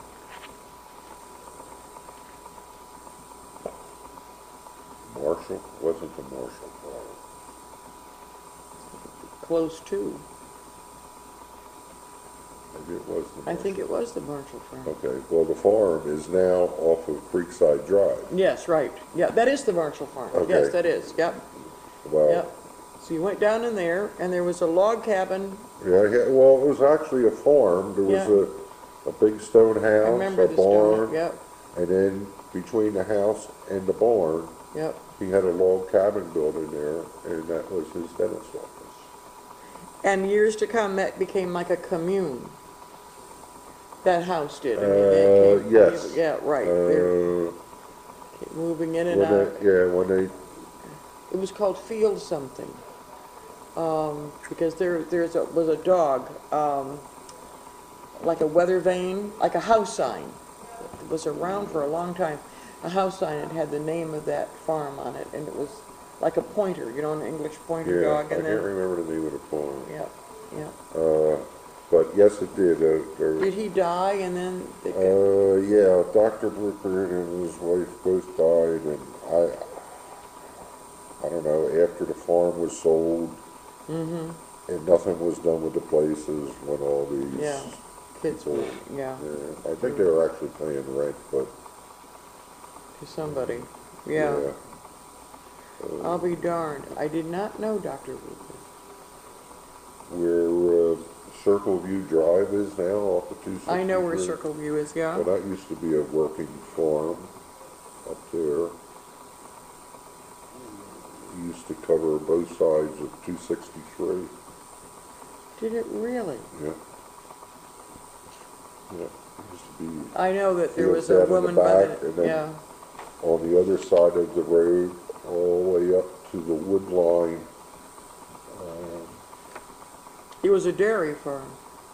Marshall, wasn't the Marshall Farm. Close to. Maybe it was the I think Marshall. it was the Marshall farm. Okay, well, the farm is now off of Creekside Drive. Yes, right. Yeah, that is the Marshall farm. Okay. Yes, that is. Yep. Well, Yep. So you went down in there, and there was a log cabin. yeah, yeah, well, it was actually a farm. There was Yeah. a, a big stone I house, remember a the stone. barn, Yep. and then between the house and the barn, Yep. he had a log cabin built in there, and that was his dentist office. And years to come, that became like a commune. That house did. I mean, they Uh, came- yes. Yeah, right. They're Uh, moving in when and out. they, yeah, when they, It was called Field something. Um, because there, there's a, was a dog, um, like a weather vane, like a house sign. It was around for a long time. A house sign, it had the name of that farm on it, and it was like a pointer, you know, an English pointer yeah, I dog, can't and then, remember the name of the farm. yeah, yeah. Uh, but yes, it did. Uh, there, Did he die and then, they got- Uh, yeah, Doctor Brooker and his wife both died, and I, I don't know, after the farm was sold, mm-hmm, and nothing was done with the places when all these. yeah, kids were, yeah, Yeah, I think they were actually paying rent, but. to somebody, yeah. Uh, I'll be darned, I did not know Doctor Rupert. Where, uh, Circle View Drive is now off of two sixty-three. I know where Circle View is, yeah. Well, that used to be a working farm up there. It used to cover both sides of two sixty-three. Did it really? Yeah. Yeah, it used to be I know that there Fields was a out in the woman by back, the, and then- yeah, on the other side of the road, all the way up to the wood line. Um, it was a dairy farm.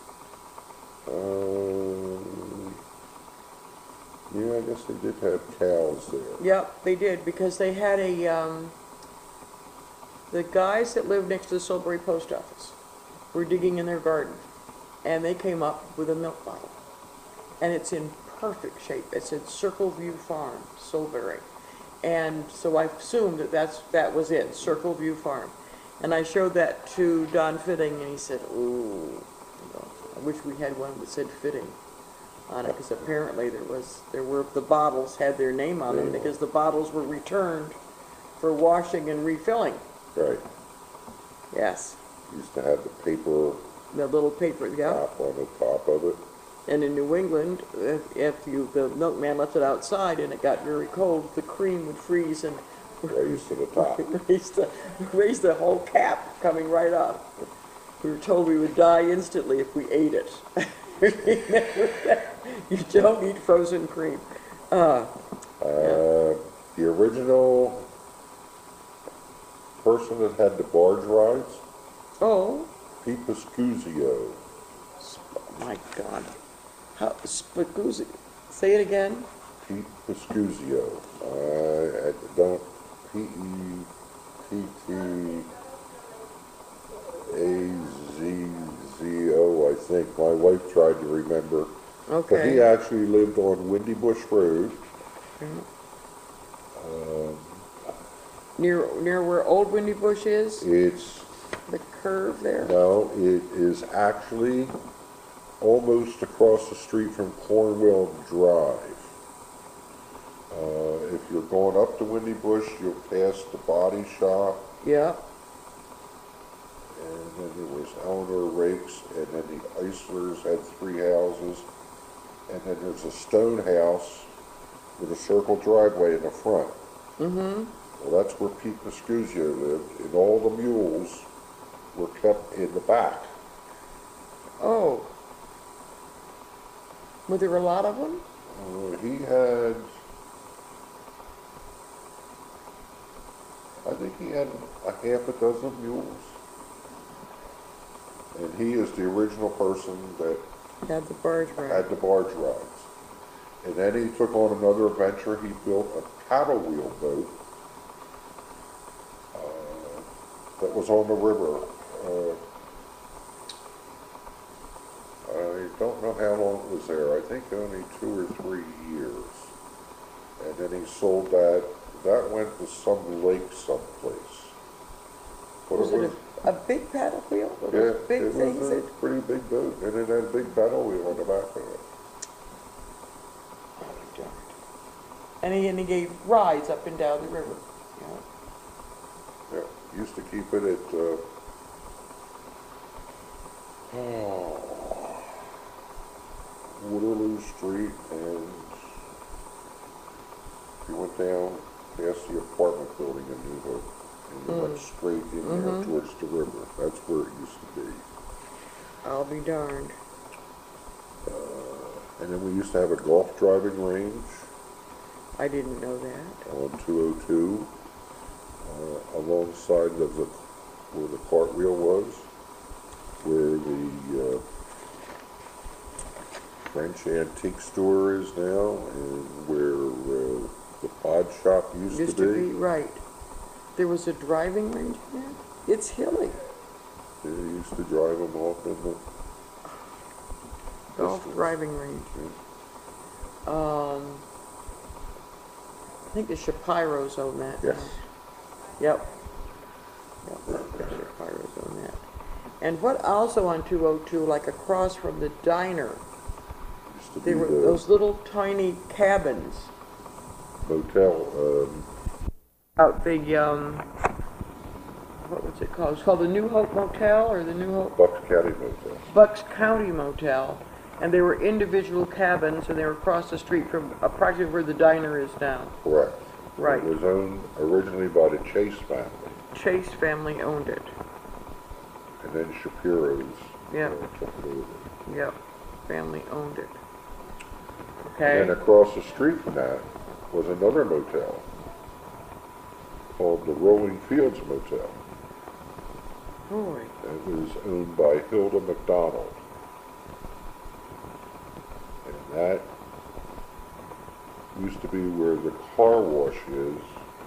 um, yeah, I guess they did have cows there. Yep, they did, because they had a, um, the guys that lived next to the Salisbury post office were digging in their garden, and they came up with a milk bottle. And it's in perfect shape. It said Circle View Farm, Salisbury. And so I assumed that that's, that was it, Circle View Farm. And I showed that to Don Fitting, and he said, ooh, you know, I wish we had one that said Fitting on it, because apparently there was, there were, the bottles had their name on them, Yeah. because the bottles were returned for washing and refilling. Right. Yes, Used to have the paper the little paper, yeah. top on the top of it. And in New England, if, if you, the milkman left it outside and it got very cold, the cream would freeze and Raise to the top. raise the, raise the whole cap coming right up. We were told we would die instantly if we ate it. Remember that? You don't eat frozen cream. Uh, Uh, the original person that had the barge rides, oh, Pete Pascuzio. my God. How, Spaguzzi, say it again? Pete Pascuzio. I, I don't, P E T T A Z Z O, I think. My wife tried to remember. But he Okay. actually lived on Windy Bush Road. Yeah. Um, Near, near where Old Windy Bush is, it's, the curve there? no, it is actually almost across the street from Cornwell Drive. Uh, if you're going up to Windy Bush, you'll pass the body shop, Yeah, and then there was Eleanor Rakes, and then the Eislers had three houses, and then there's a stone house with a circle driveway in the front. mm-hmm, Well, that's where Pete Moscuzio lived, and all the mules were kept in the back. oh. Were there a lot of them? Uh, he had, I think he had a half a dozen mules. And he is the original person that Had the barge ride. had the barge rides. And then he took on another adventure. He built a paddle wheel boat uh, that was on the river. Uh, I don't know how long it was there. I think only two or three years. And then he sold that. That went to some lake someplace. But Was it a, a big paddle wheel? Were yeah, those big it things was a that? pretty big boat, and it had a big paddle wheel on the back of it. Oh, darn it. And he, and he gave rides up and down the river, yeah. Yeah, used to keep it at, uh, oh, Waterloo Street, and you went down past the apartment building in New Hope, and you went straight in there Mhm. towards the river. That's where it used to be. I'll be darned. And then we used to have a golf driving range I didn't know that. on two oh two, uh, alongside of the, where the cartwheel was, where the, uh, French antique store is now, and where, uh, the pod shop used Used to to be, be. right. There was a driving range there? It's hilly. They used to drive them off in the, Golf Distance. driving range. Um, I think the Shapiros own that now. yes. Yep. Yep, the Shapiros own that. And what also on two oh two, like across from the diner, Used to be there were the those little tiny cabins motel, um, out the, um, what was it called? It's called the New Hope Motel or the New Hope Bucks County Motel. Bucks County Motel. And they were individual cabins and they were across the street from approximately where the diner is now. Correct. Right. It was owned originally by the Chase family, Chase family owned it. and then Shapiro's. Yeah. uh, took it over. Yep, family owned it. And then Okay, across the street from that was another motel called the Rolling Fields Motel. boy, It was owned by Hilda McDonald. And that used to be where the car wash is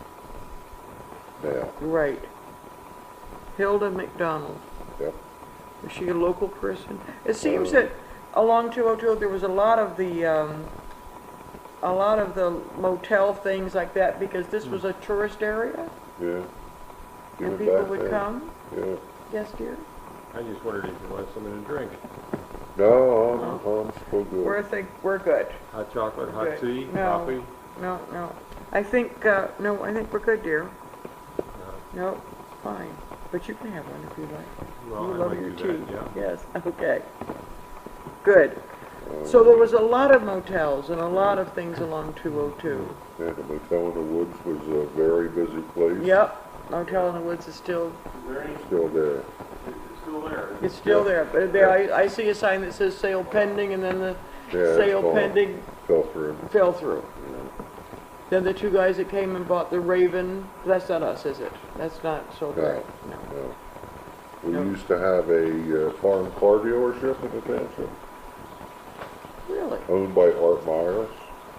now. right. Hilda McDonald, Yep. is she a local person? It seems Uh, that along two oh two, there was a lot of the, um, a lot of the motel things like that because this was a tourist area Yeah. You and went people back would there? come. Yeah. Yes, dear? I just wondered if you wanted something to drink. No, I'm, I'm still good. We're think, we're good. Hot chocolate, hot Good. tea, No. coffee? No, no. I think, uh, no, I think we're good, dear. No. No, fine. But you can have one if you like. Well, You I love might your do that, tea. yeah. Yes, okay. Good. So there was a lot of motels and a lot of things along two oh two. Yeah, the Motel in the Woods was a very busy place. Yep, Motel in the Woods is still, Still there. It's still there. it's still there. But there, I, I see a sign that says sale pending and then the Yeah, it's sale gone. pending Fell through. fell through. Then the two guys that came and bought the Raven, that's not us, is it? That's not sold No. right? No. No. We No. used to have a uh, foreign car dealership in the township, Really? owned by Art Myers.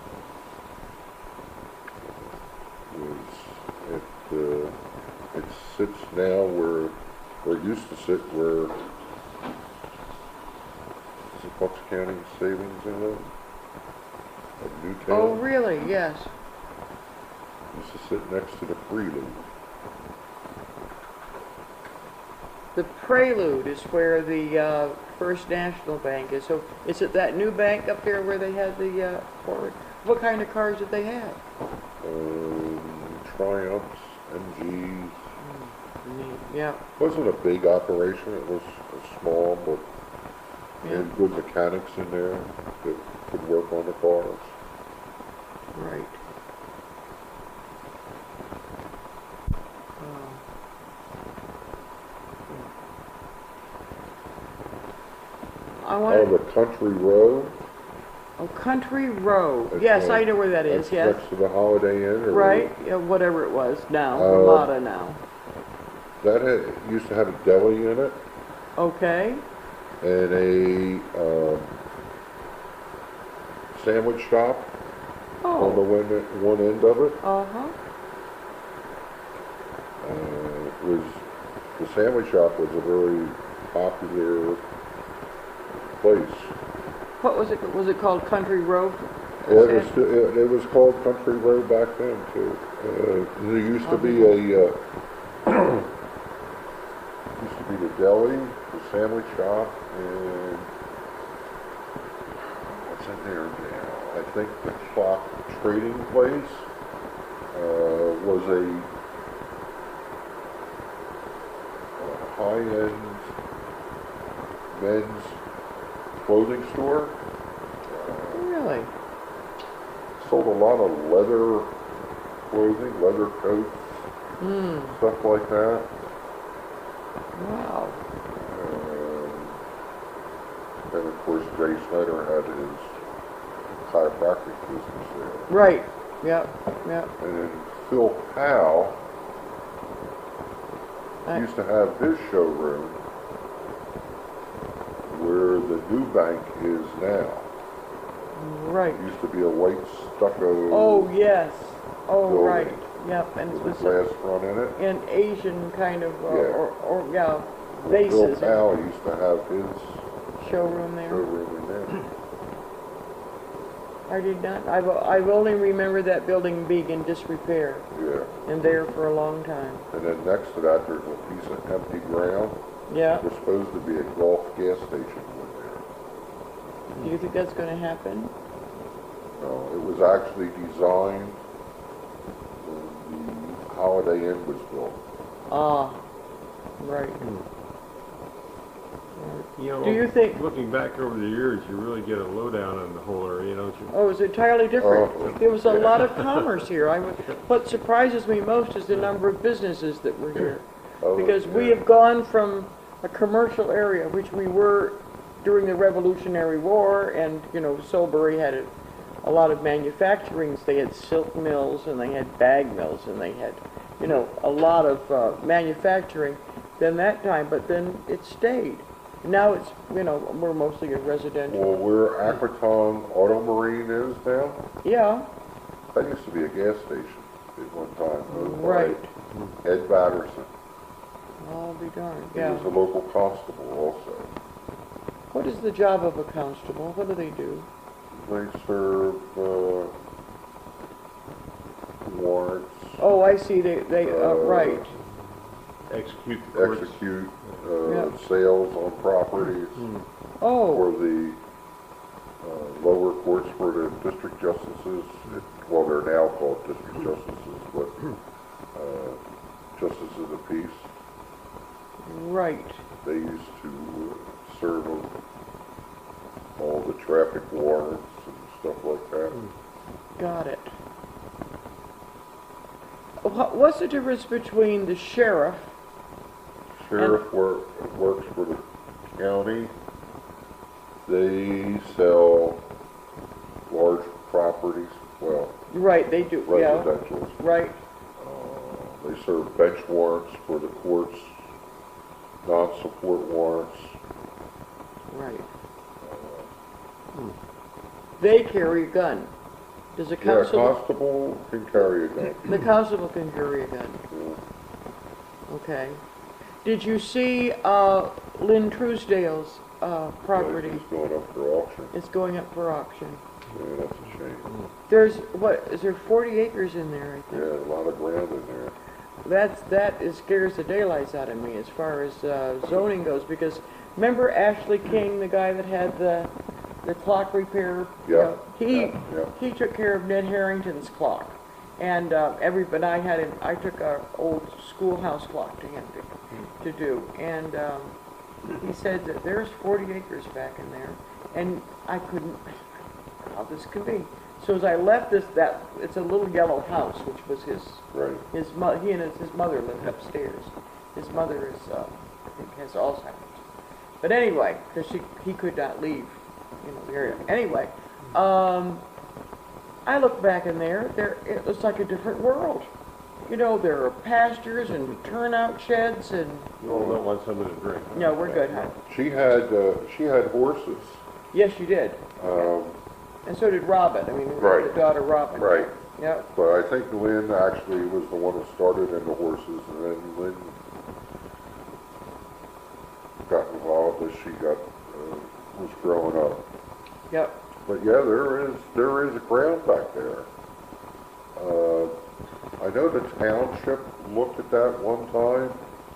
It, was- it, uh, it sits now where, or used to sit where, is it Bucks County Savings in it? At Newtown? Oh, really? Yes. Used to sit next to the Prelude. The Prelude is where the uh, First National Bank is. So is it that new bank up there where they had the uh, forward? What kind of cars did they have? Um, Triumphs, M Gs. Yeah, Wasn't a big operation, it was small, but they yeah, had good mechanics in there that could work on the cars. right. Oh. I Oh, want, the Country Road? oh, Country Row. That's Yes, right. I know where that is, That's yes. next to the Holiday Inn, or? Right, yeah, whatever it was now, Uh, Ramada now. That had, used to have a deli in it, Okay, and a, um, sandwich shop on the oh, one, one end of it. uh-huh, Uh, it was, the sandwich shop was a very popular place. what was it, was it called Country Row? It was, it, it was called Country Road back then too. Uh, there used to be a, uh, used to be the deli, the sandwich shop, and what's in there now? I think the clock trading place, uh, was a, a high-end men's clothing store. Really? Sold a lot of leather clothing, leather coats, Hmm, stuff like that. wow, Um, and of course, Jay Snyder had his chiropractic business there. right, yep, yep. And then Phil Powell I- used to have his showroom where the new bank is now. Right. It used to be a white stucco Oh, yes. Oh, building right. Yep, and it with a was glass front in it. an Asian kind of, uh, Yeah. or, or, yeah, Well, Phil vases, Powell used to have his showroom there. showroom in there. I did not, I've, I've only remembered that building being in disrepair Yeah. and there for a long time. And then next to that, there's a piece of empty ground. Yeah, There's supposed to be a Gulf gas station in there. do you think that's gonna happen? No, it was actually designed when the Holiday Inn was built. Ah, right. You know, Do you think- looking back over the years, you really get a lowdown on the whole area, don't you? Oh, it's entirely different. Oh, There was a yeah. lot of commerce here. I, what surprises me most is the number of businesses that were here. Oh, Because we yeah. have gone from a commercial area, which we were during the Revolutionary War, and, you know, Salisbury had a, a lot of manufacturings. They had silk mills, and they had bag mills, and they had, you know, a lot of uh, manufacturing then that time, but then it stayed. Now it's, you know, we're mostly a residential. Well, where Aquaton Auto Marine is now, Yeah, that used to be a gas station at one time. owned by right. Ed Batterson. I'll be darned, He yeah. was a local constable also. What is the job of a constable? What do they do? They serve, uh, warrants, Oh, I see, they, they, uh, Uh, right. Execute the courts. execute, Yeah. uh, sales on properties Oh, for the, uh, lower courts for the district justices. It- Well, they're now called district justices, but, uh, justices of the peace. right. They used to uh, serve them all the traffic warrants and stuff like that. Got it. What, what's the difference between the sheriff? Sheriff work, works for the county. They sell large properties, well, Right, they do, yeah, residential. right. Uh, they serve bench warrants for the courts, non-support warrants. Right. They carry a gun. Does a Yeah, a constable? constable can carry a gun. The constable can carry a gun, Yeah. okay. Did you see, uh, Lynn Truesdale's, uh, property? It's going up for auction. It's going up for auction. Yeah, that's a shame. There's, what, is there forty acres in there, I Yeah, think? a lot of ground in there. That's, that is, scares the daylights out of me as far as, uh, zoning goes, because remember Ashley King, the guy that had the, the clock repair. you Yeah, know, He, yeah, yeah. he took care of Ned Harrington's clock. And, uh, every, but I had him, I took a old schoolhouse clock to him to, to do. And, um, he said that there's forty acres back in there. And I couldn't, how this can be. So as I left this, that, it's a little yellow house, which was his, Right. his mo, he and his, his mother lived upstairs. His mother is, uh, I think has Alzheimer's. But anyway, because she, he could not leave, you know, the area. Anyway, um, I look back in there, there, it looks like a different world. You know, there are pastures and turnout sheds and, You all don't want somebody to drink. no, we're good, huh? She had, uh, she had horses. Yes, you did. Um, And so did Robin, I mean, Right. the daughter Robin. Right. Yep, But I think Lynn actually was the one who started in the horses, and then Lynn got involved as she got, uh, was growing up. yep, But yeah, there is, there is a ground back there. Uh, I know the township looked at that one time,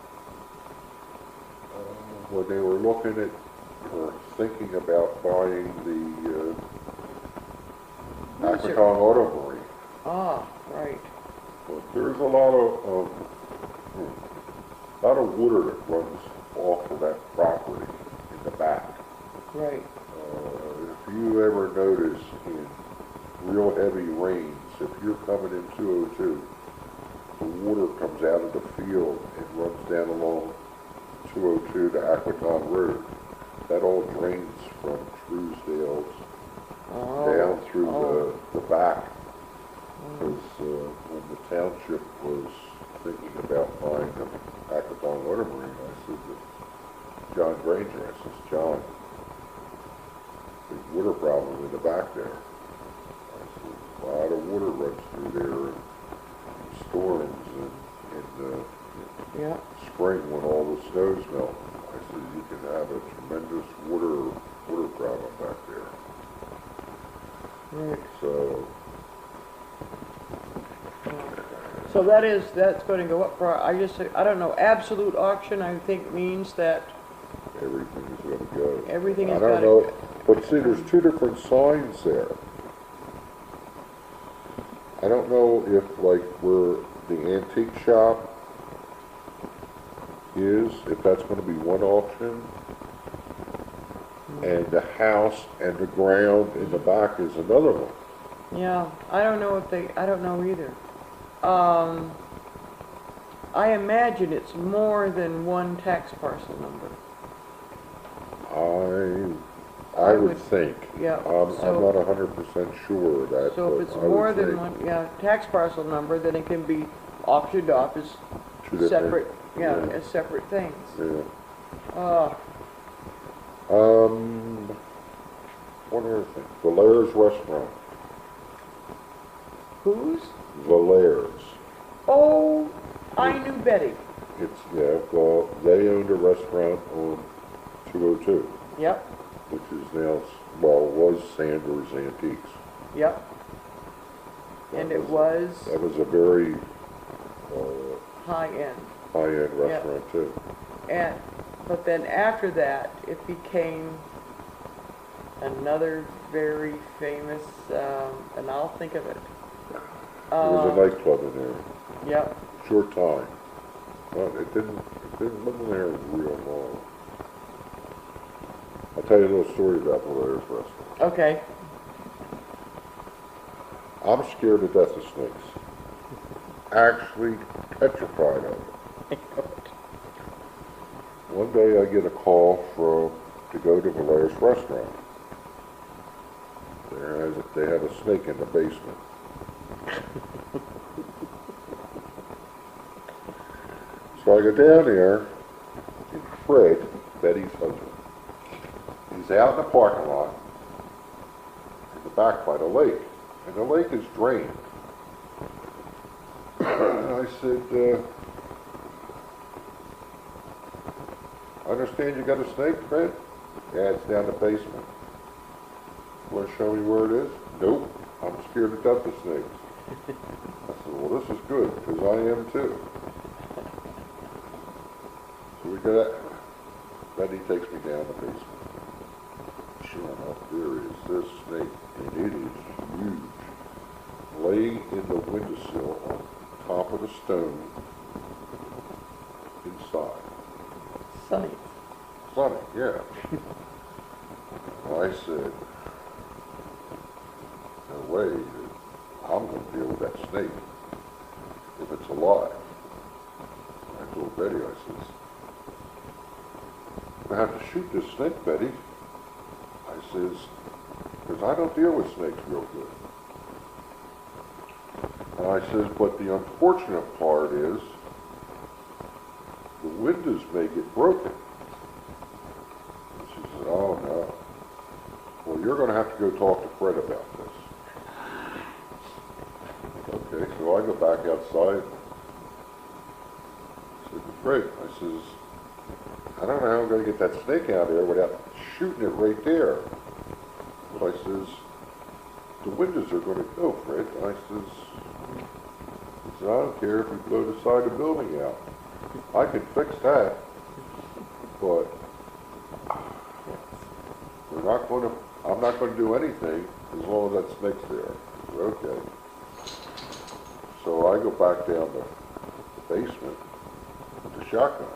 uh, when they were looking at, or thinking about buying the, uh, Who's it? Aquatone Auto Marine. ah, right, But there's a lot of, of, hmm, lot of water that runs off of that property in the back. right, Uh, if you ever notice in real heavy rains, if you're coming in two oh two, the water comes out of the field and runs down along two oh two to Aquatone Road. That all drains from Truesdale's oh. down through oh. the, the back. Because uh, when the township was thinking about buying the Aquatone Water Marine, I said to John Granger, I says, John, there's water problem in the back there. I said, a lot of water runs through there in storms and in the Yeah, spring when all the snows melt. I said, you can have a tremendous water, water problem back there. right. So, So that is, that's going to go up for, I just, I don't know, absolute auction, I think means that everything is gonna go. everything I is don't gotta know, go. but see, there's two different signs there. I don't know if like where the antique shop is, if that's gonna be one auction, and the house and the ground in the back is another one. Yeah, I don't know if they, I don't know either. Um, I imagine it's more than one tax parcel number. I, I I would would- think. yeah, I'm, I'm so- not a hundred percent sure of that, So but if it's I would more than think one, yeah, tax parcel number, then it can be auctioned off as two different- separate, yeah, yeah. as separate things. Yeah. Uh, Um, one other thing, Valaire's Restaurant, whose? Valaire's. Oh, I knew Betty. It's, yeah, well, they owned a restaurant on two oh two, Yep, which is now, well, was Sanders Antiques. yep. And it was That was a very, uh, high end. high-end restaurant too. And, but then after that, it became another very famous, um, and I'll think of it. There was a Uh, nightclub in there, Yep, short time. Well, it didn't, it didn't live in there real long. I'll tell you a little story about Valaire's Restaurant. okay. I'm scared to death of snakes. Actually petrified of it. One day I get a call from, to go to Valaire's Restaurant. There has, they have a snake in the basement. So I go down there, and Fred, Betty's husband, he's out in the parking lot, in the back by the lake, and the lake is drained. And I said, uh, I understand you got a snake, Fred? Yeah, it's down the basement. Want to show me where it is? Nope, I'm scared to death of snakes. I said, well, this is good, because I am too. So we got, Betty takes me down the basement. sure enough, there is this snake, and it is huge, laying in the windowsill on top of the stone inside. Sunny. Funny, yeah. Well, I said, no way that I'm going to deal with that snake if it's alive. I told Betty, I says, I have to shoot this snake, Betty. I says, because I don't deal with snakes real good. And I says, but the unfortunate part is the windows may get broken. And she said, oh no. Well, you're going to have to go talk to Fred about this. Okay, so I go back outside. I said to Fred, I says, I don't know how I'm going to get that snake out of there without shooting it right there. But I says, the windows are going to go, Fred. And I says, I said, I don't care if you blow the side of the building out. I can fix that. But we're not going to, I'm not going to do anything as long as that snake's there. I said, okay. So I go back down the basement with the shotgun.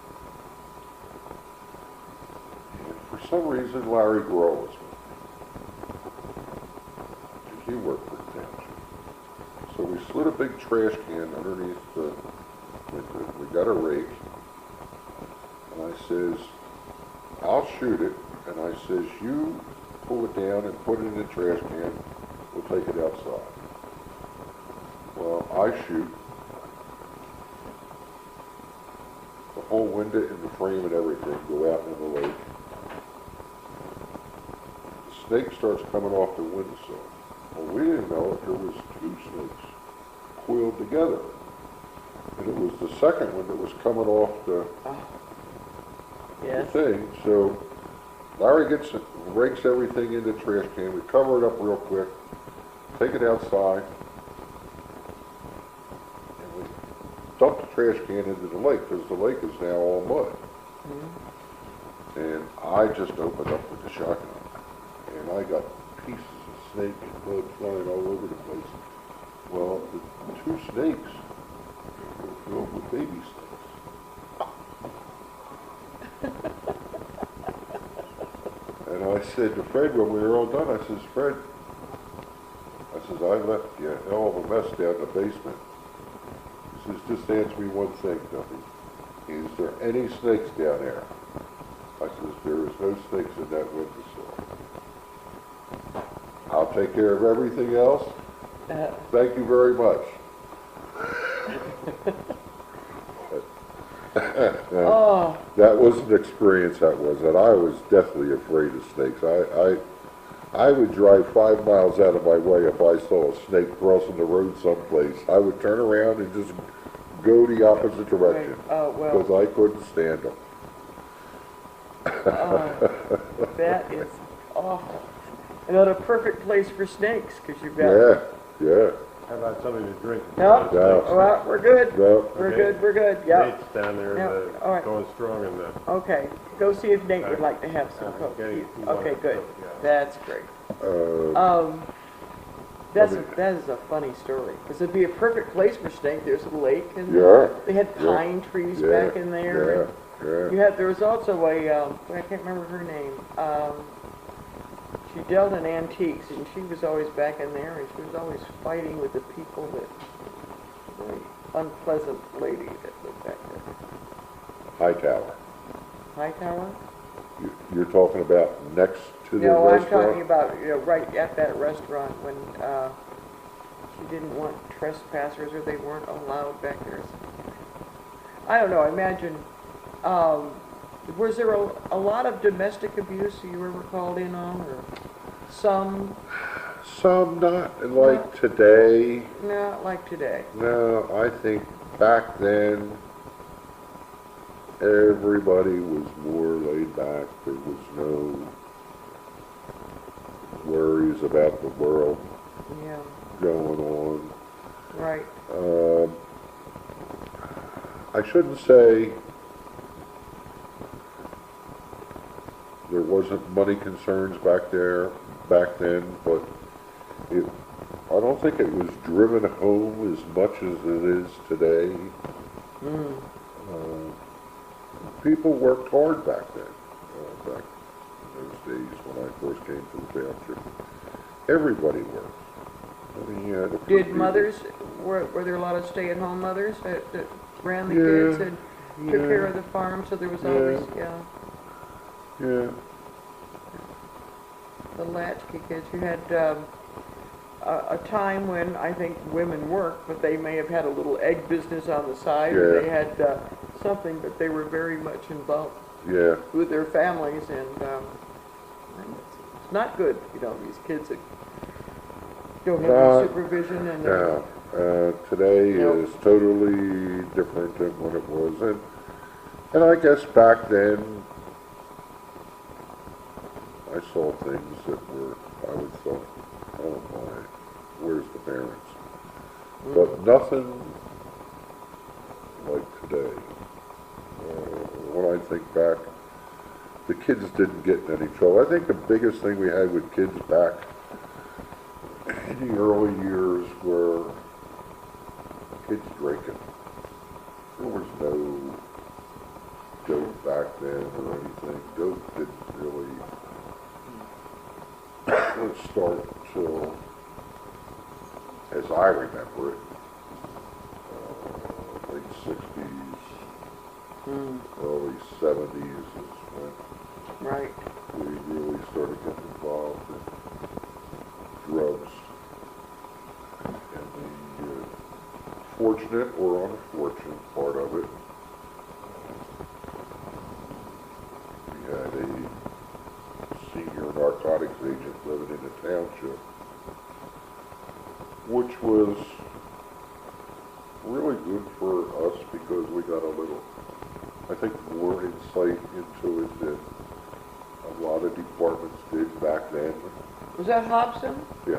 And for some reason, Larry Grohl was with me. And he worked for the township. So we slid a big trash can underneath the window. We got a rake. And I says, I'll shoot it. And I says, you pull it down and put it in the trash can. We'll take it outside. Well, I shoot. The whole window and the frame and everything go out in the lake. The snake starts coming off the windowsill. Well, we didn't know if there was two snakes coiled together. And it was the second one that was coming off the, Oh. the Yes. thing. So Larry gets it, rakes everything in the trash can. We cover it up real quick, take it outside, and we dump the trash can into the lake because the lake is now all mud. Mm-hmm. And I just opened up with the shotgun, and I got pieces of snake and mud flying all over the place. Well, the two snakes were filled with baby snakes. And I said to Fred when we were all done, I says, Fred, I says, I left you a hell of a mess down in the basement. He says, just answer me one thing, Duffy. Is there any snakes down there? I says, there is no snakes in that windowsill. I'll take care of everything else. Uh, Thank you very much. oh, That was an experience, that was, and I was deathly afraid of snakes. I, I, I would drive five miles out of my way if I saw a snake crossing the road someplace. I would turn around and just go the opposite direction, right. Oh, well. because I couldn't stand them. Oh, that is awful. And not a perfect place for snakes, because you've got... Yeah, yeah. How about something to drink? No, No. well, we're good. No. We're Okay. good, we're good, yep. Nate's down there, Yep, uh, all right. going strong in the, Okay, go see if Nate would Okay. like to have some Uh, Coke. okay, You- he wanted Okay, good. Coke, yeah. That's great. Uh, Um, that's, a- Okay. that is a funny story, because it'd be a perfect place for snake. There's a lake, and Yeah, they had yeah, pine trees yeah, back in there. yeah, You yeah. had, there was also a, um, I can't remember her name, um, she dealt in antiques, and she was always back in there, and she was always fighting with the people that, very unpleasant lady that lived back there. Hightower. Hightower? You- You're talking about next to the No, I'm restaurant? talking about, you know, right at that restaurant when, uh, she didn't want trespassers, or they weren't allowed back there. I don't know, I imagine, um, was there a, a lot of domestic abuse you ever called in on, or some, Some not like today. not like today? No, I think back then everybody was more laid back. There was no worries about the world Yeah, going on. right, Um, I shouldn't say there wasn't money concerns back there, back then, but it, I don't think it was driven home as much as it is today. Mm. Uh, people worked hard back then, uh, back in those days when I first came to the township. Everybody worked. I mean, you had a few Did people- mothers, were, were there a lot of stay-at-home mothers that, that ran the Yeah, kids and took yeah. care of the farm, so there was Yeah. always, yeah, Yeah, the latchkey kids. You had, um, a, a time when I think women worked, but they may have had a little egg business on the side, or Yeah. they had, uh, something, but they were very much involved yeah, with their families, and, um, and it's, it's not good, you know, these kids that don't have Uh, any supervision and they're, now, uh, today Nope. is totally different than what it was, and, and I guess back then, I saw things that were, I would thought, oh my, where's the parents? But nothing like today. Uh, when I think back, the kids didn't get in any trouble. I think the biggest thing we had with kids back in the early years were kids drinking. There was no dope back then or anything. Dope didn't really start until, as I remember it, uh, late sixties, mm, early seventies is when right. we really started getting involved in drugs. And the uh, fortunate or unfortunate part of it, we had a senior narcotics agent living in the township, which was really good for us because we got a little, I think, more insight into it than a lot of departments did back then. Was that Hobson? Yeah.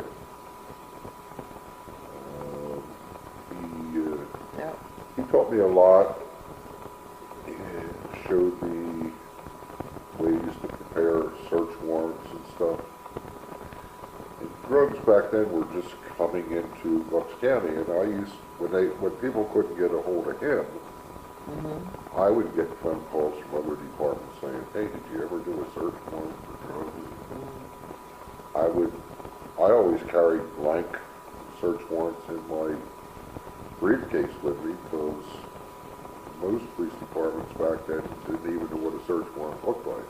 Um, he, uh, Yeah. he taught me a lot and showed me ways to prepare search warrants and stuff. And drugs back then were just coming into Bucks County, and I used, when they, when people couldn't get a hold of him, Mm-hmm. I would get phone calls from other departments saying, hey, did you ever do a search warrant for drugs? I would, I always carried blank search warrants in my briefcase with me because most police departments back then didn't even know what a search warrant looked like.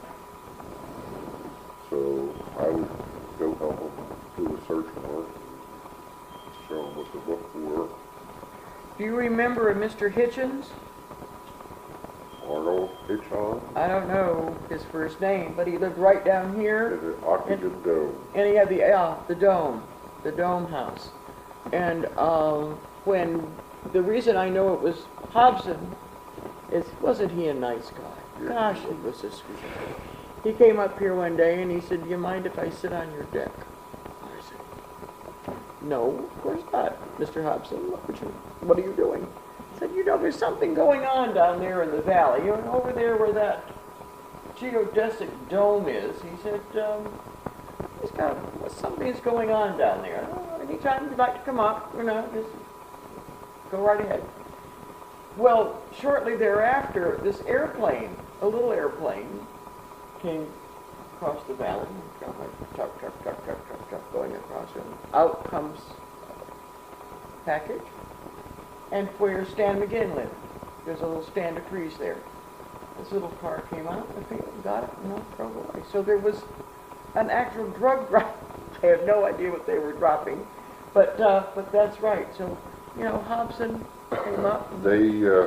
So I would go help them do a search warrant, show them what to look for. Do you remember a Mister Hitchens? Arnold Hitchon I don't know his first name, but he lived right down here, and the Octagon Dome. and he had the, uh, the dome, the dome house. And, um, when, the reason I know it was Hobson is, wasn't he a nice guy? Yeah. Gosh, he was a sweet guy. He came up here one day and he said, do you mind if I sit on your deck? I said, no, of course not, Mister Hobson. What, would you, what are you doing? He said, you know, there's something going on down there in the valley. You know, over there where that geodesic dome is. He said, um, he's got, something is going on down there. Oh, anytime you'd like to come up, you know, just go right ahead. Well, shortly thereafter, this airplane, a little airplane, came across the valley, tuck, tuck, tuck, tuck, tuck, tuck, tuck, going across, and out comes a package, and where Stan McGinn lived. There's a little stand of trees there. This little car came out, and people got it, you know, drove away. So there was an actual drug drop. I have no idea what they were dropping, but uh, but that's right. So, you know, Hobson came up. And They, uh,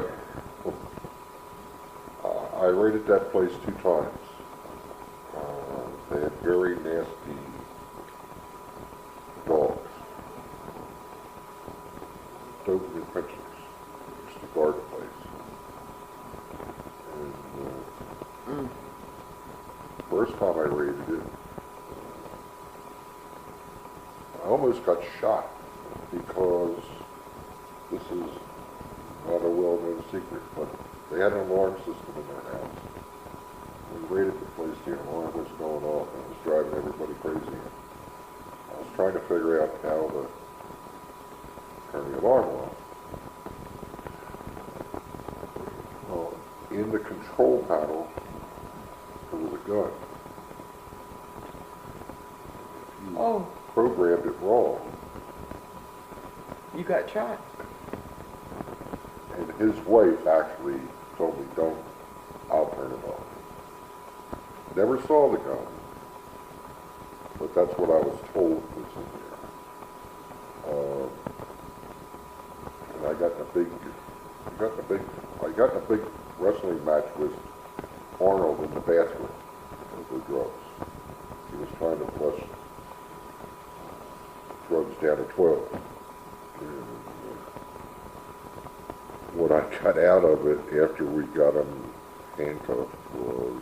uh, I raided that place two times. Uh, they had very nasty dogs. Doberman Pinschers used to guard the place. And, uh, Mm. first time I raided it, I almost got shot because this is not a well-known secret, but they had an alarm system in their house. We raided the replace the alarm was going off and it was driving everybody crazy. I was trying to figure out how to turn the alarm off. Well, in the control panel, there was a gun. If you Oh, programmed it wrong, you got shot. and his wife actually told me, don't, I'll turn it off. Never saw the gun, but that's what I was told was in there. Um, and I got in a big, I got in a big, I got in a big wrestling match with Arnold in the bathroom over drugs. He was trying to flush drugs down a toilet. And, uh, what I got out of it after we got him handcuffed was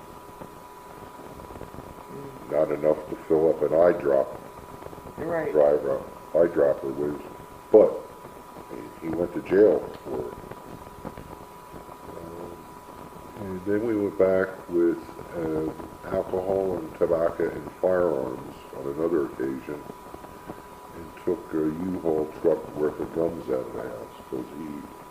not enough to fill up an eye drop Right. driver, eye dropper was, but he went to jail for it. Um, and then we went back with uh, alcohol and tobacco and firearms on another occasion and took a U-Haul truck worth of guns out of the house because he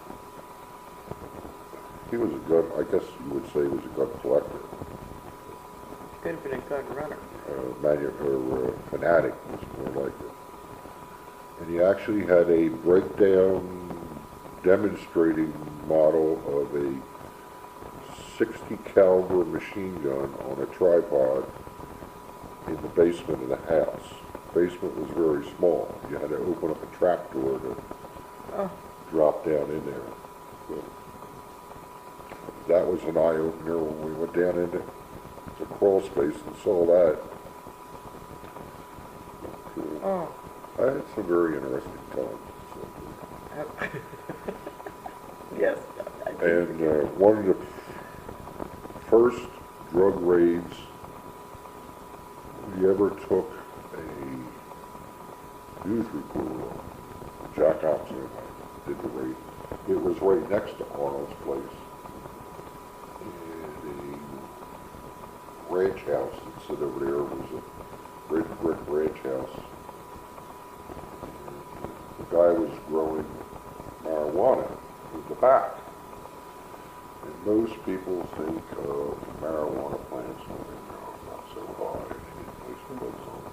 he was a gun, I guess you would say he was a gun collector. Could have been a gun runner. Uh, manu- or uh, fanatic was more like it. And he actually had a breakdown demonstrating model of a sixty caliber machine gun on a tripod in the basement of the house. Basement was very small. You had to open up a trap door to Oh, drop down in there. So that was an eye opener when we went down into the crawl space and saw that. oh. I had some very interesting times. Uh, yes. I think- And uh, one of the first drug raids we ever took a news reporter on. Jack Thompson and I did the raid. It was right next to Arnold's place. And a ranch house that sit over there was a red brick ranch house. The guy was growing marijuana in the back. And most people think of marijuana plants when they go not so high and any place to put on.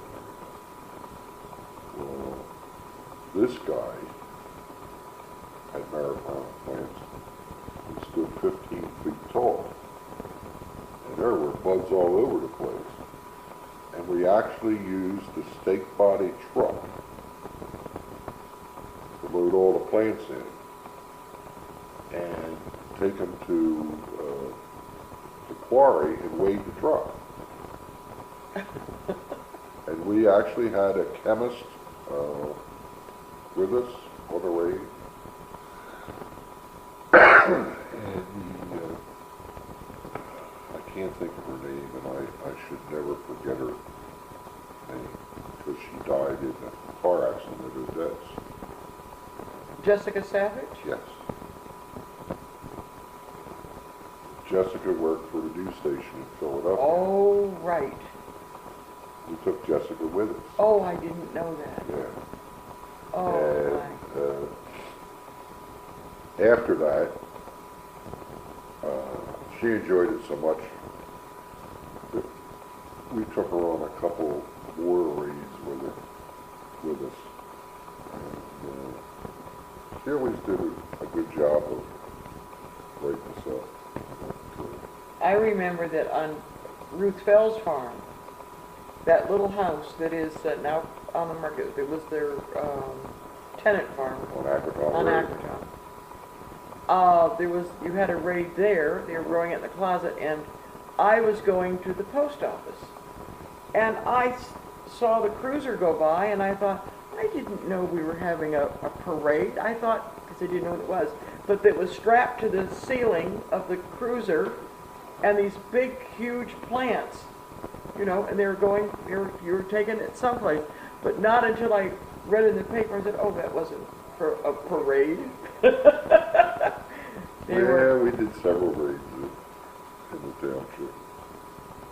Well, this guy had marijuana plants that stood fifteen feet tall. And there were buds all over the place. And we actually used the stake body truck to load all the plants in and take them to uh, the quarry and weigh the truck. And we actually had a chemist uh, with us on the raid. And the, uh, I can't think of her name, and I, I should never forget her name, because she died in a car accident at Odette's. Jessica Savage? Yes. Jessica worked for the news station in Philadelphia. Oh, right. We took Jessica with us. Oh, I didn't know that. Yeah. Oh, my. And uh, after that, uh, she enjoyed it so much that we took her on a couple war raids with her, with us. And, uh, she always did a, a good job of writing us up. But, uh, I remember that on Ruth Fell's farm, that little house that is uh, now on the market, it was their um, tenant farm on Acroton on Road. Acroton. Uh, there was, you had a raid there, they were growing it in the closet, and I was going to the post office. And I s- saw the cruiser go by, and I thought, I didn't know we were having a, a parade. I thought, because I didn't know what it was, but it was strapped to the ceiling of the cruiser, and these big, huge plants, you know, and they were going, you were, you were taking it someplace. But not until I read in the paper and said, oh, that wasn't for a parade. They Yeah, were, we did several raids in in the township.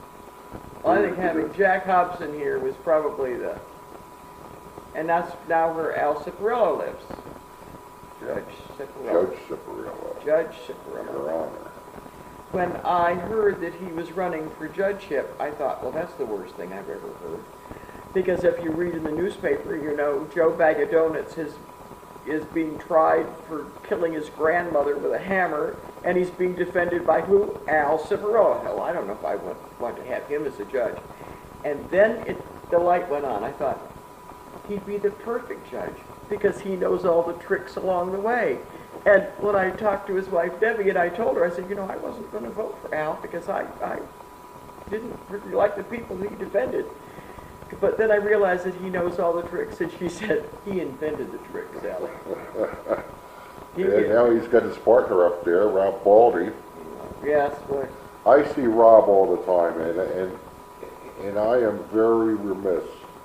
I think having Jack Hobson here was probably the, and that's now where Al Ciparillo lives. Judge Ciparillo. Judge Ciparillo, Judge Ciparillo. Your Honor. When I heard that he was running for judgeship, I thought, well, that's the worst thing I've ever heard. Because if you read in the newspaper, you know, Joe Bag of Donuts is, is being tried for killing his grandmother with a hammer, and he's being defended by who? Al Ciparillo. Hell, I don't know if I want, want to have him as a judge. And then it, the light went on. I thought, he'd be the perfect judge, because he knows all the tricks along the way. And when I talked to his wife Debbie, and I told her, I said, you know, I wasn't going to vote for Al because I, I didn't really like the people he defended. But then I realized that he knows all the tricks, and she said, he invented the tricks, Al. He And did. now he's got his partner up there, Rob Baldy. Yes, boy. I see Rob all the time, and, and, and I am very remiss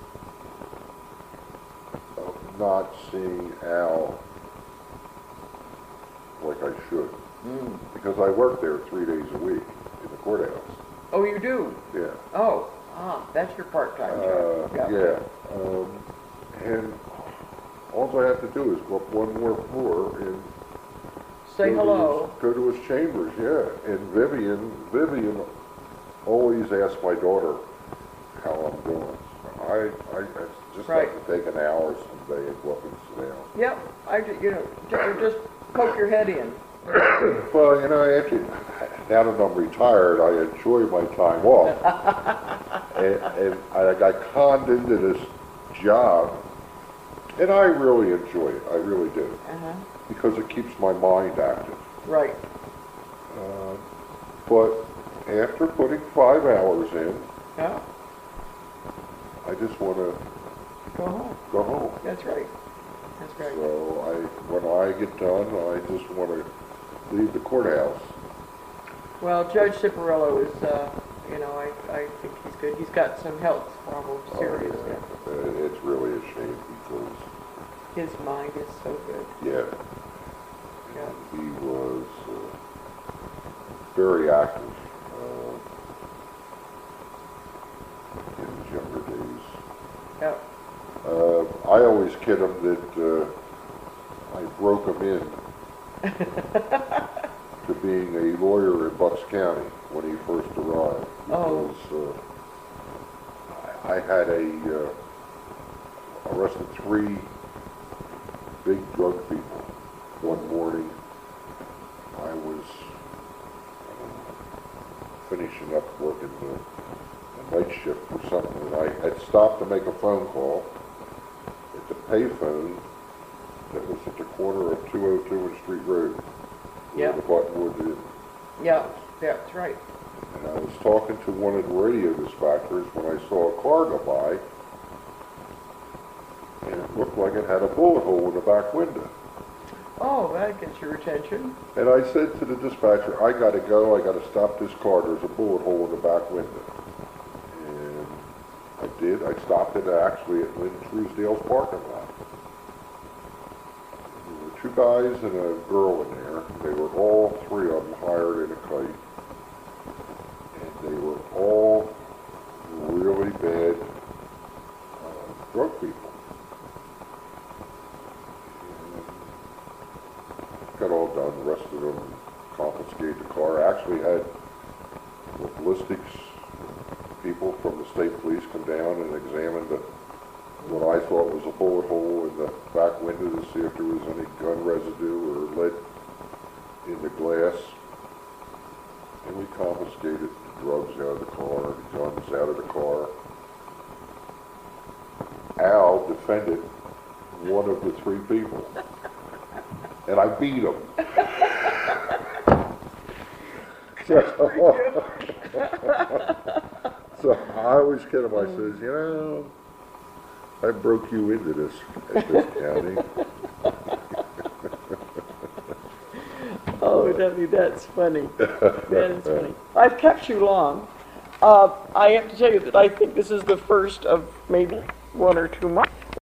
of not seeing Al like I should. Mm. Because I work there three days a week in the courthouse. Oh, you do? Yeah. Oh, ah, that's your part-time Uh, job. yeah. Um, and all I have to do is go up one more floor and Say go to hello. his- Go to his chambers, yeah. And Vivian, Vivian always asks my daughter how I'm doing. I, I, I just Right. have to take an hour someday and go up and sit down. Yep, I, ju- you know, ju- just poke your head in. Well, you know, after, now that I'm retired, I enjoy my time off. and, and I got conned into this job, and I really enjoy it. I really do. Uh-huh. Because it keeps my mind active. Right. Uh, but after putting five hours in, Yeah, I just want to go home. go home. That's right. That's right. So I, when I get done, I just want to leave the courthouse. Well, Judge Ciparillo is, uh, you know, I, I think he's good. He's got some health problems, Oh, serious. yeah. Uh, It's really a shame because, His mind is so good. yeah, Yeah. he was uh, very active uh, in his younger days. Yeah. Uh, I always kid him that uh, I broke him in to being a lawyer in Bucks County when he first arrived. Oh. Because uh, I I had a, uh, arrested three big drug people one morning. I was uh, finishing up working the, the night shift or something, and I had stopped to make a phone call at the payphone that was at the corner of two oh two and Street Road, where Yeah. the Buttonwood is. Yeah, yeah, that's right. And I was talking to one of the radio dispatchers when I saw a car go by, and it looked like it had a bullet hole in the back window. Oh, that gets your attention. And I said to the dispatcher, I gotta go, I gotta stop this car, there's a bullet hole in the back window. And I did, I stopped it actually at Lynn Truesdale's parking lot. There were two guys and a girl in there. They were all three of them hired in a kite. And they were all really bad uh, drug people. Got all done, arrested them, confiscated the car. Actually had the ballistics people from the state police come down and examined the, what I thought was a bullet hole in the back window to see if there was any gun residue or lead in the glass. And we confiscated the drugs out of the car, the guns out of the car. Al defended one of the three people. And I beat him. so, so I always kid him. I says, you know, I broke you into this at this county. Oh, W, that's funny. That is funny. I've kept you long. Uh, I have to tell you that I think this is the first of maybe one or two months